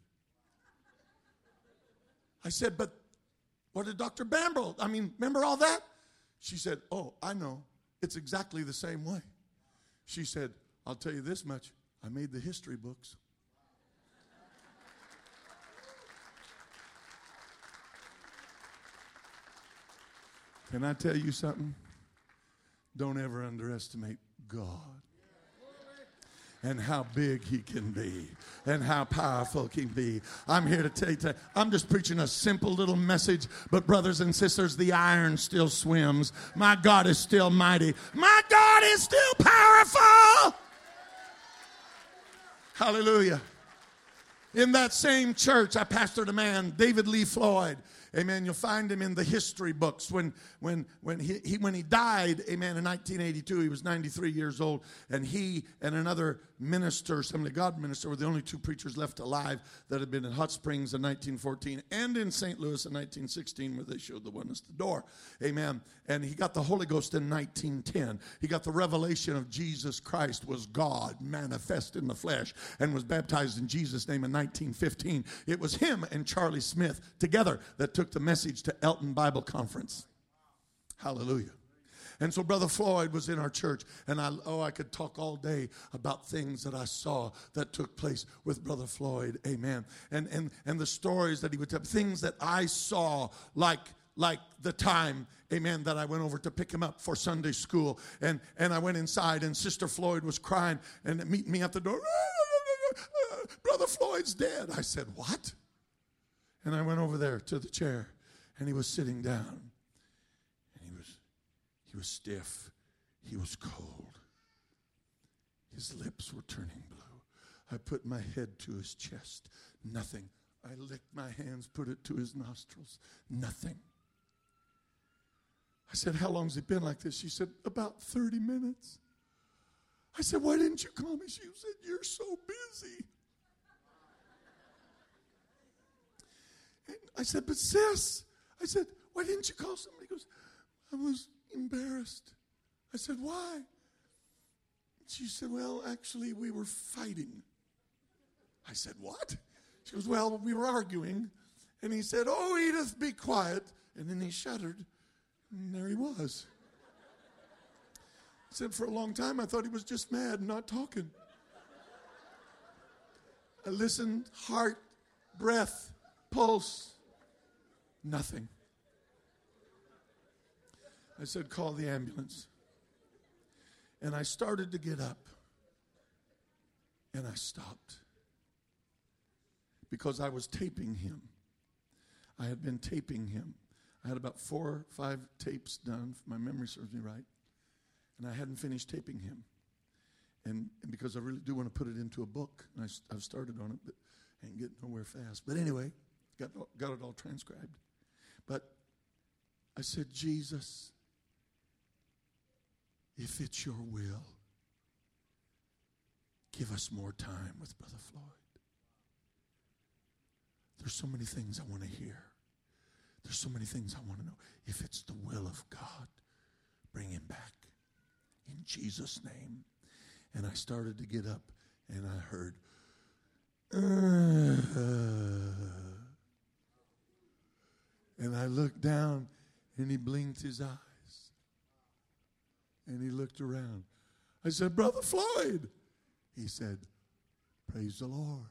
I said, but what did Dr. Bambrell? Remember all that? She said, oh, I know. It's exactly the same way. She said, I'll tell you this much. I made the history books. Can I tell you something? Don't ever underestimate God and how big he can be and how powerful he can be. I'm here to tell you today, I'm just preaching a simple little message, but brothers and sisters, the iron still swims. My God is still mighty. My God is still powerful. Hallelujah. In that same church, I pastored a man, David Lee Floyd. Amen. You'll find him in the history books. When he died, amen, in 1982, he was 93 years old, and he and another minister, Assembly of God minister, were the only two preachers left alive that had been in Hot Springs in 1914 and in St. Louis in 1916, where they showed the oneness the door. Amen. And he got the Holy Ghost in 1910. He got the revelation of Jesus Christ was God manifest in the flesh and was baptized in Jesus' name in 1915. It was him and Charlie Smith together that took the message to Elton Bible Conference. Hallelujah. And so Brother Floyd was in our church, and I could talk all day about things that I saw that took place with Brother Floyd. Amen. And the stories that he would tell, things that I saw, like the time, amen, that I went over to pick him up for Sunday school, and I went inside, and Sister Floyd was crying and meeting me at the door. Brother Floyd's dead. I said, what? And I went over there to the chair, and he was sitting down, and he was stiff He was cold. His lips were turning blue. I put my head to his chest. Nothing. I licked my hands, put it to his nostrils. Nothing. I said, how long's it been like this? She said, about 30 minutes. I said, why didn't you call me? She said, you're so busy. And I said, but sis, I said, why didn't you call somebody? He goes, I was embarrassed. I said, why? She said, well, actually, we were fighting. I said, what? She goes, well, we were arguing. And he said, oh, Edith, be quiet. And then he shuddered. And there he was. He said, for a long time, I thought he was just mad and not talking. I listened, heart, breath, pulse, nothing. I said, call the ambulance. And I started to get up. And I stopped. Because I was taping him. I had been taping him. I had about 4 or 5 tapes done, if my memory serves me right. And I hadn't finished taping him. And because I really do want to put it into a book. And I've started on it, but I ain't getting nowhere fast. But anyway, got it all transcribed. But I said, Jesus, if it's your will, give us more time with Brother Floyd. There's so many things I want to hear. There's so many things I want to know. If it's the will of God, bring him back. In Jesus' name. And I started to get up, and I heard, and I looked down, and he blinked his eyes. And he looked around. I said, Brother Floyd. He said, praise the Lord.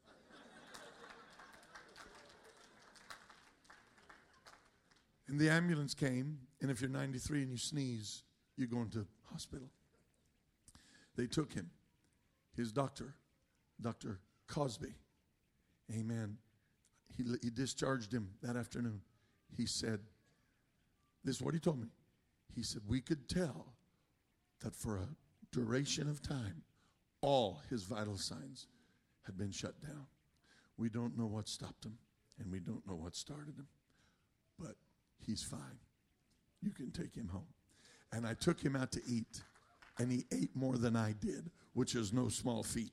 And the ambulance came, and if you're 93 and you sneeze, you're going to hospital. They took him. His doctor, Dr. Cosby, amen, he discharged him that afternoon. He said, this is what he told me. He said, we could tell that for a duration of time, all his vital signs had been shut down. We don't know what stopped him, and we don't know what started him. But he's fine. You can take him home. And I took him out to eat, and he ate more than I did, which is no small feat.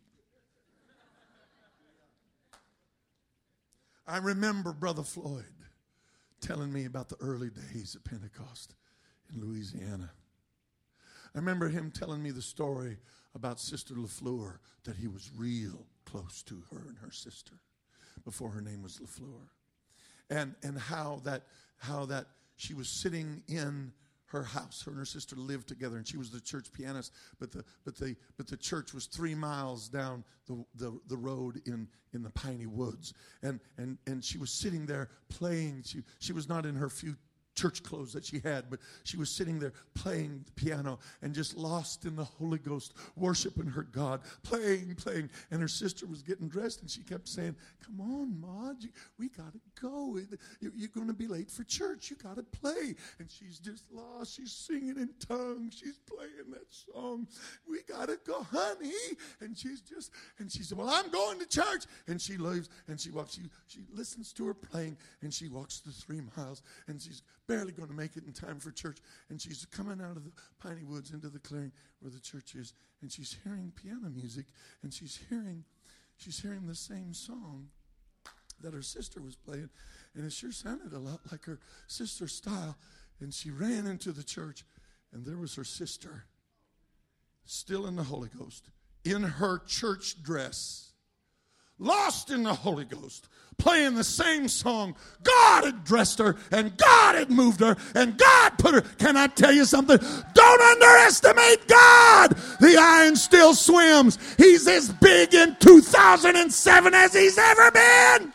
I remember Brother Floyd telling me about the early days of Pentecost in Louisiana. I remember him telling me the story about Sister LaFleur, that he was real close to her and her sister before her name was LaFleur. And how that she was sitting in her house. Her and her sister lived together, and she was the church pianist. But the church was 3 miles down the road in the piney woods, and she was sitting there playing. She was not in her few church clothes that she had, but she was sitting there playing the piano and just lost in the Holy Ghost, worshiping her God, playing. And her sister was getting dressed, and she kept saying, come on, Maud, we got to go. You're going to be late for church. You got to play. And she's just lost. She's singing in tongues. She's playing that song. We got to go, honey. And she said, well, I'm going to church. And she leaves, and she walks. She listens to her playing, and she walks the 3 miles, and she's barely going to make it in time for church. And she's coming out of the piney woods into the clearing where the church is, and she's hearing piano music, and she's hearing the same song that her sister was playing, and it sure sounded a lot like her sister's style. And she ran into the church, and there was her sister, still in the Holy Ghost, in her church dress, lost in the Holy Ghost, playing the same song. God had dressed her, and God had moved her, and God put her. Can I tell you something? Don't underestimate God. The iron still swims. He's as big in 2007 as he's ever been.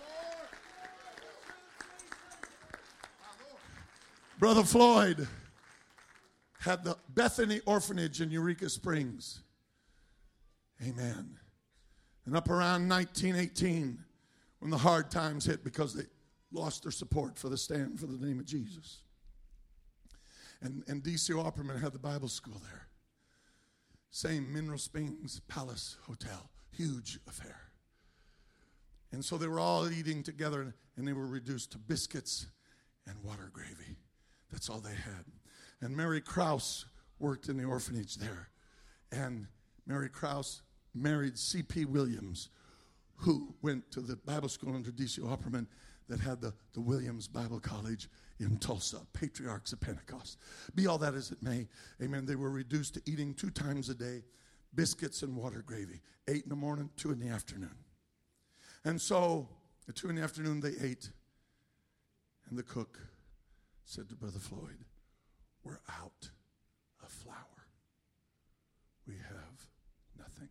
Brother Floyd had the Bethany Orphanage in Eureka Springs. Amen. And up around 1918, when the hard times hit because they lost their support for the stand for the name of Jesus. And D.C. Opperman had the Bible school there. Same Mineral Springs Palace Hotel. Huge affair. And so they were all eating together, and they were reduced to biscuits and water gravy. That's all they had. And Mary Krause worked in the orphanage there. And Mary Krause married C.P. Williams, who went to the Bible school under D.C. Opperman that had the Williams Bible College in Tulsa, Patriarchs of Pentecost. Be all that as it may, amen, they were reduced to eating 2 times a day, biscuits and water gravy, 8 in the morning, 2 in the afternoon. And so at 2 in the afternoon they ate, and the cook said to Brother Floyd, "We're out of flour. We have nothing."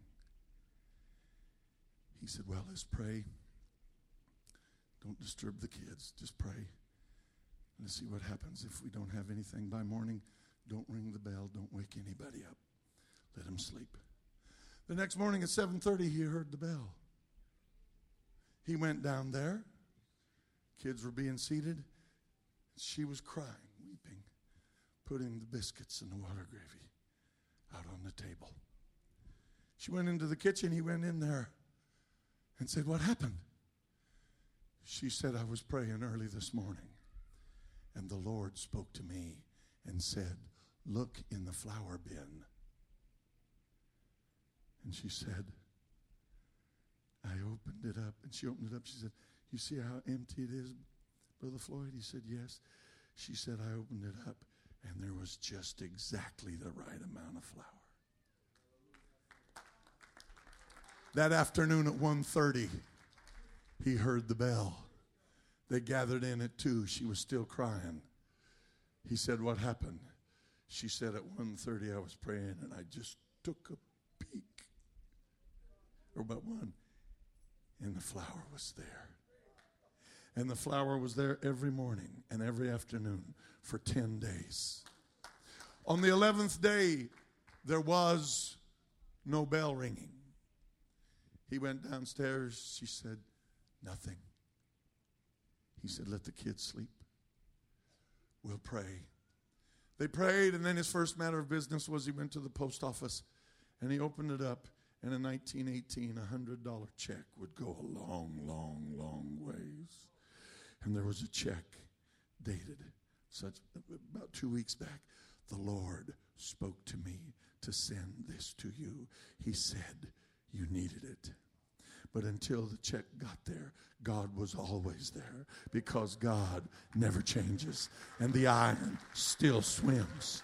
He said, "Well, let's pray. Don't disturb the kids. Just pray. Let's see what happens. If we don't have anything by morning, don't ring the bell. Don't wake anybody up. Let them sleep." The next morning at 7:30, he heard the bell. He went down there. Kids were being seated. She was crying, weeping, putting the biscuits and the water gravy out on the table. She went into the kitchen. He went in there and said, "What happened?" She said, "I was praying early this morning, and the Lord spoke to me and said, 'Look in the flour bin.'" And she said, "I opened it up." And she opened it up. She said, "You see how empty it is, Brother Floyd?" He said, "Yes." She said, "I opened it up, and there was just exactly the right amount of flour." That afternoon at 1:30, he heard the bell. They gathered in at 2. She was still crying. He said, "What happened?" She said, "At 1:30 I was praying, and I just took a peek." Or about 1. And the flour was there. And the flour was there every morning and every afternoon for 10 days. On the 11th day, there was no bell ringing. He went downstairs. She said, "Nothing." He said, "Let the kids sleep. We'll pray." They prayed, and then his first matter of business was he went to the post office, and he opened it up. And in 1918, a $100 check would go a long, long, long ways. And there was a check dated about 2 weeks back. "The Lord spoke to me to send this to you. He said you needed it." But until the check got there, God was always there, because God never changes, and the iron still swims.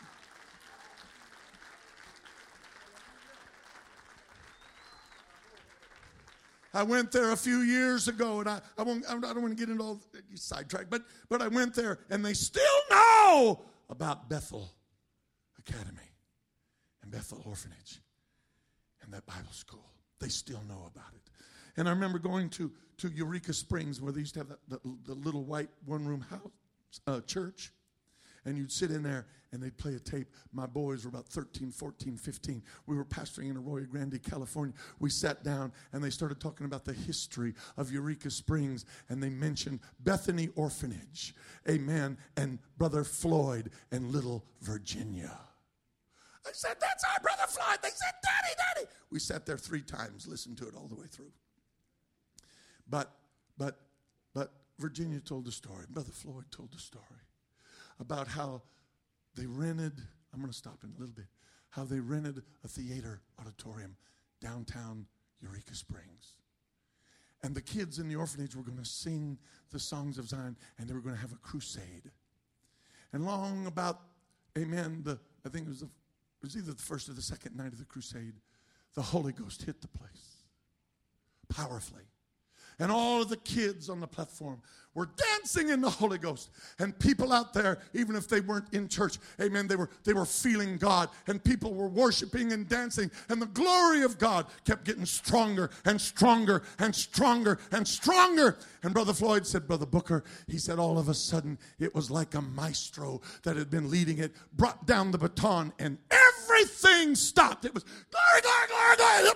I went there a few years ago, and I don't want to get into all the sidetrack, but I went there, and they still know about Bethel Academy and Bethel Orphanage and that Bible school. They still know about it. And I remember going to Eureka Springs, where they used to have the little white one-room house church. And you'd sit in there, and they'd play a tape. My boys were about 13, 14, 15. We were pastoring in Arroyo Grande, California. We sat down, and they started talking about the history of Eureka Springs, and they mentioned Bethany Orphanage, amen, and Brother Floyd and little Virginia. I said, "That's our Brother Floyd." They said, "Daddy, Daddy." We sat there 3 times, listened to it all the way through. But Virginia told the story. Brother Floyd told the story about how they rented, I'm going to stop in a little bit, how they rented a theater auditorium downtown Eureka Springs. And the kids in the orphanage were going to sing the songs of Zion, and they were going to have a crusade. And long about, amen, I think it was either the first or the second night of the crusade, the Holy Ghost hit the place powerfully. And all of the kids on the platform were dancing in the Holy Ghost. And people out there, even if they weren't in church, amen, they were feeling God. And people were worshiping and dancing. And the glory of God kept getting stronger and stronger and stronger and stronger. And Brother Floyd said, Brother Booker, he said, all of a sudden, it was like a maestro that had been leading it, brought down the baton, and everything stopped. It was glory, glory, glory, glory.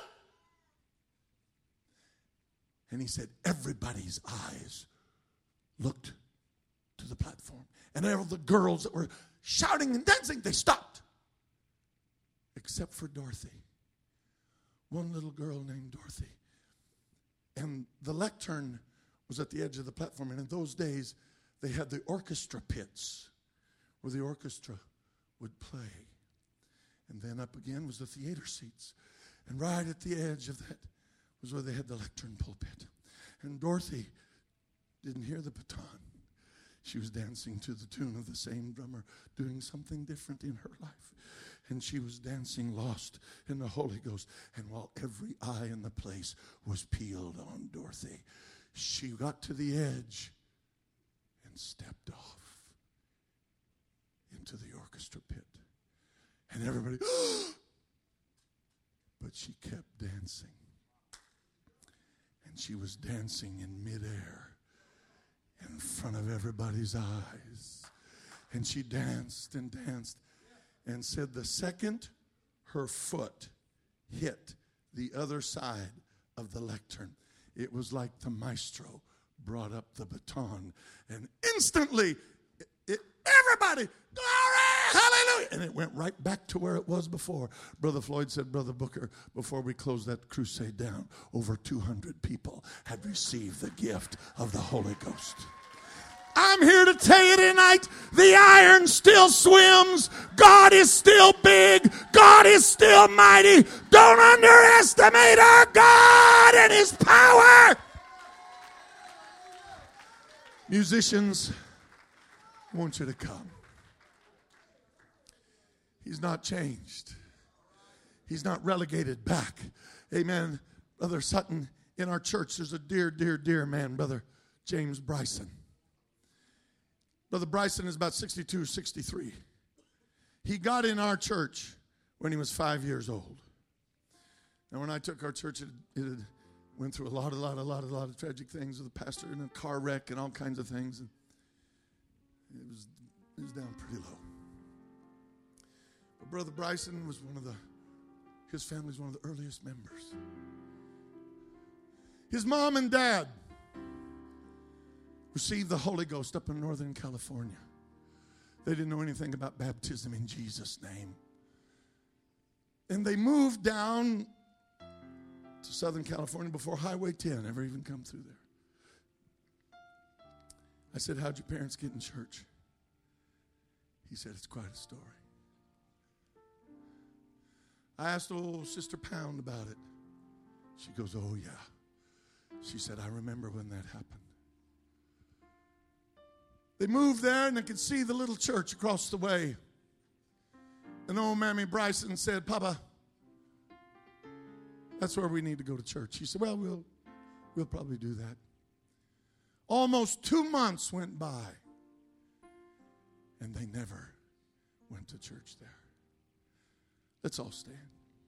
And he said, everybody's eyes looked to the platform. And all the girls that were shouting and dancing. They stopped. Except for Dorothy. One little girl named Dorothy. And the lectern was at the edge of the platform. And in those days, they had the orchestra pits where the orchestra would play. And then up again was the theater seats. And right at the edge of that was where they had the lectern pulpit. And Dorothy didn't hear the baton. She was dancing to the tune of the same drummer, doing something different in her life. And she was dancing lost in the Holy Ghost. And while every eye in the place was peeled on Dorothy, she got to the edge and stepped off into the orchestra pit. And everybody, but she kept dancing. And she was dancing in midair in front of everybody's eyes. And she danced and danced and said the second her foot hit the other side of the lectern, it was like the maestro brought up the baton. And instantly, everybody, glory, hallelujah. And it went right back to where it was before. Brother Floyd said, Brother Booker, before we closed that crusade down, over 200 people had received the gift of the Holy Ghost. I'm here to tell you tonight, the iron still swims. God is still big. God is still mighty. Don't underestimate our God and His power. Musicians, I want you to come. He's not changed. He's not relegated back. Amen. Brother Sutton, in our church, there's a dear, dear, dear man, Brother James Bryson. Brother Bryson is about 62, 63. He got in our church when he was 5 years old. Now, when I took our church, it went through a lot of tragic things with the pastor in a car wreck and all kinds of things. And it was down pretty low. But Brother Bryson was his family's one of the earliest members. His mom and dad received the Holy Ghost up in Northern California. They didn't know anything about baptism in Jesus' name. And they moved down to Southern California before Highway 10 ever even come through there. I said, how'd your parents get in church? He said, it's quite a story. I asked old Sister Pound about it. She goes, oh yeah. She said, I remember when that happened. They moved there and they could see the little church across the way. And old Mammy Bryson said, Papa, that's where we need to go to church. He said, well, we'll probably do that. Almost 2 months went by and they never went to church there. Let's all stand.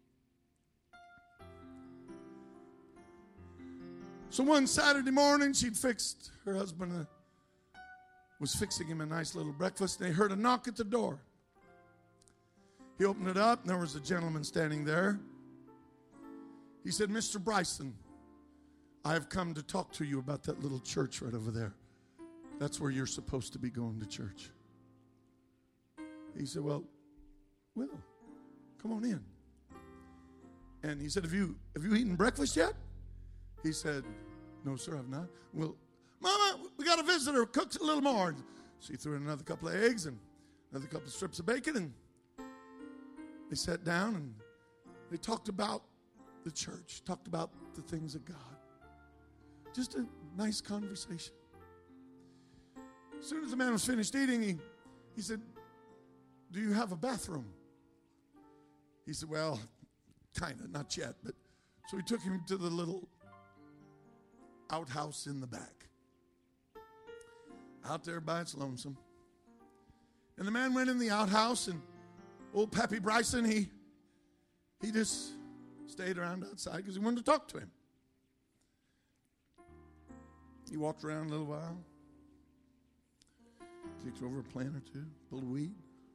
So one Saturday morning, her husband was fixing him a nice little breakfast, and they heard a knock at the door. He opened it up, and there was a gentleman standing there. He said, Mr. Bryson, I have come to talk to you about that little church right over there. That's where you're supposed to be going to church. He said, well, come on in. And he said, have you eaten breakfast yet? He said, no, sir, I've not. Well, Mama, we got a visitor. Cook a little more. She threw in another couple of eggs and another couple of strips of bacon. And they sat down and they talked about the church, talked about the things of God. Just a nice conversation. As soon as the man was finished eating, he said, do you have a bathroom? He said, well, kind of, not yet. But so he took him to the little outhouse in the back. Out there by its lonesome. And the man went in the outhouse, and old Pappy Bryson, he just stayed around outside because he wanted to talk to him. He walked around a little while, kicked over a plant or two, pulled a weed.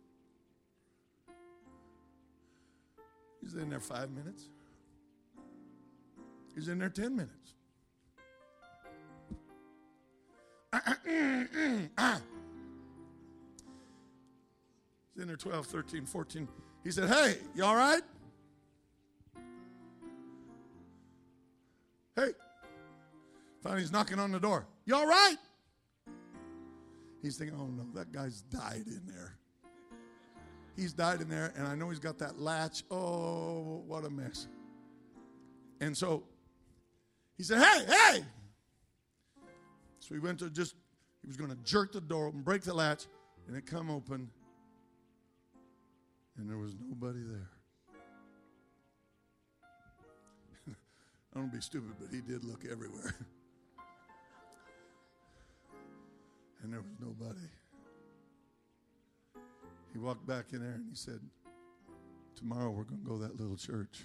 He was in there 5 minutes. He was in there 10 minutes. been there 12, 13, 14. He said, hey, you all right? Hey. Finally, he's knocking on the door. You all right? He's thinking, oh, no, that guy's died in there. He's died in there, and I know he's got that latch. Oh, what a mess. And so he said, hey. So he went to he was going to jerk the door open, break the latch, and it come open, and there was nobody there. I don't want to be stupid, but he did look everywhere. And there was nobody. He walked back in there and he said, tomorrow we're going to go to that little church.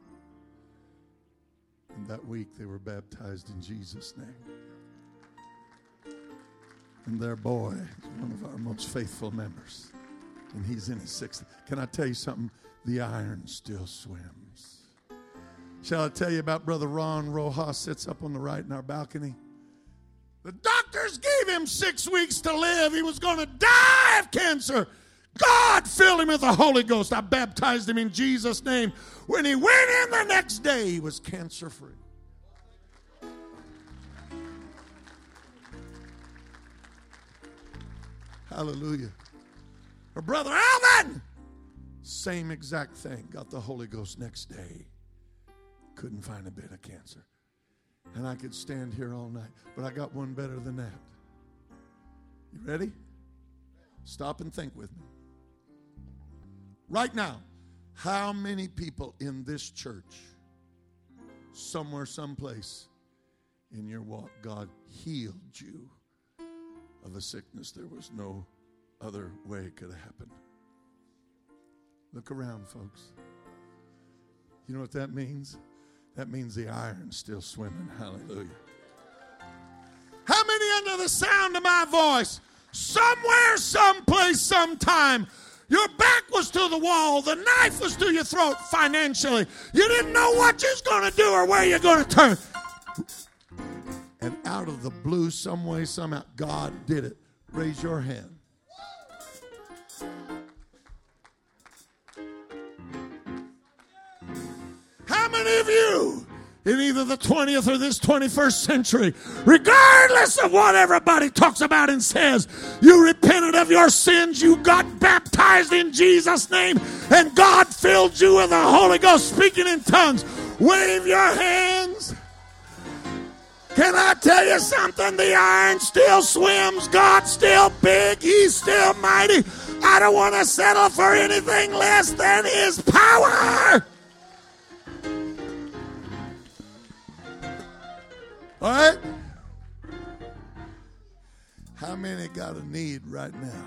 And that week they were baptized in Jesus' name. And their boy is one of our most faithful members. And he's in his 60s. Can I tell you something? The iron still swims. Shall I tell you about Brother Ron Rojas sits up on the right in our balcony? The doctors gave him 6 weeks to live. He was going to die of cancer. God filled him with the Holy Ghost. I baptized him in Jesus' name. When he went in the next day, he was cancer-free. Hallelujah. Or Brother Alvin, same exact thing. Got the Holy Ghost next day. Couldn't find a bit of cancer. And I could stand here all night. But I got one better than that. You ready? Stop and think with me. Right now, how many people in this church, somewhere, someplace in your walk, God healed you of a sickness there was no other way it could have happened? Look around, folks. You know what that means? That means the iron's still swimming. Hallelujah. How many under the sound of my voice, somewhere, someplace, sometime, your back was to the wall, the knife was to your throat financially. You didn't know what you was going to do or where you're going to turn. And out of the blue, some way, somehow, God did it. Raise your hand. How many of you in either the 20th or this 21st century, regardless of what everybody talks about and says, you repented of your sins, you got baptized in Jesus' name, and God filled you with the Holy Ghost speaking in tongues? Wave your hands. Can I tell you something? The iron still swims. God's still big. He's still mighty. I don't want to settle for anything less than His power. All right? How many got a need right now?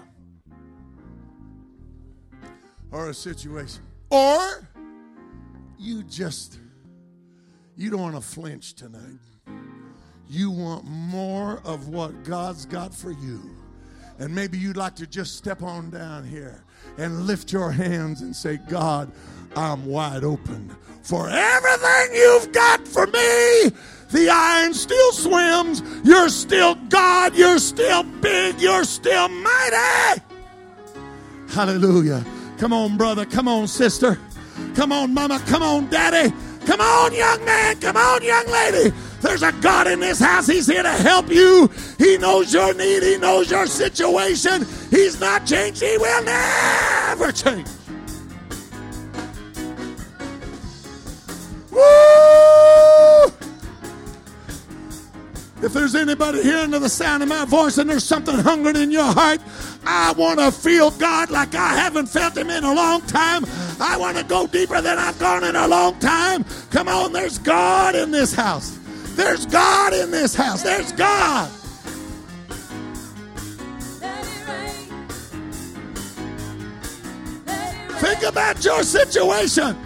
Or a situation? Or you don't want to flinch tonight. You want more of what God's got for you. And maybe you'd like to just step on down here and lift your hands and say, God, I'm wide open for everything you've got for me. The iron still swims. You're still God. You're still big. You're still mighty. Hallelujah. Come on, brother. Come on, sister. Come on, mama. Come on, daddy. Come on, young man. Come on, young lady. There's a God in this house. He's here to help you. He knows your need. He knows your situation. He's not changed. He will never change. Woo! If there's anybody here under the sound of my voice and there's something hungering in your heart, I want to feel God like I haven't felt Him in a long time. I want to go deeper than I've gone in a long time. Come on, there's God in this house. There's God in this house. There's God. Think about your situation.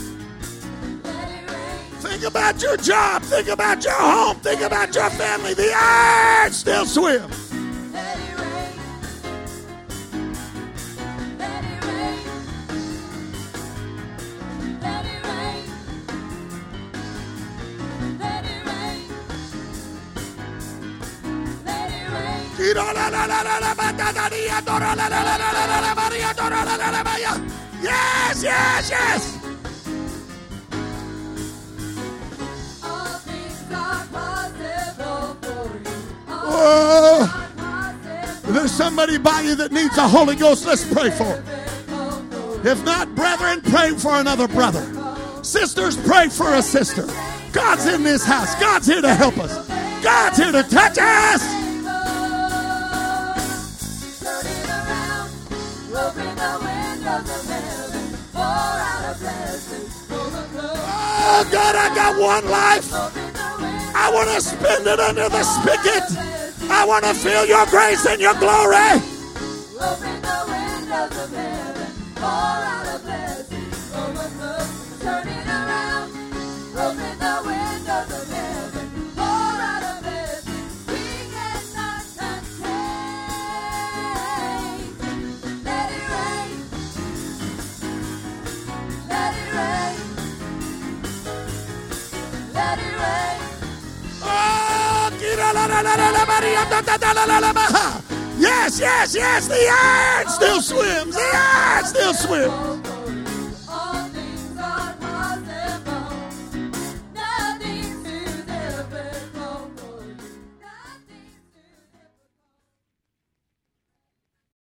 Think about your job. Think about your home. Think about your family. The iron still swims. Yes, yes, yes. Oh, there's somebody by you that needs the Holy Ghost. Let's pray for him. If not, brethren, pray for another brother. Sisters, pray for a sister. God's in this house. God's here to help us. God's here to touch us. Oh, God, I got one life. I want to spend it under the spigot. I want to feel your grace and your glory. Open the windows of heaven, pour out a blessing from above. Turn it around. Open the windows of heaven, pour out a blessing we cannot contain. Let it rain. Let it rain. Let it rain. Yes, yes, yes, the iron still swims. The iron still swims.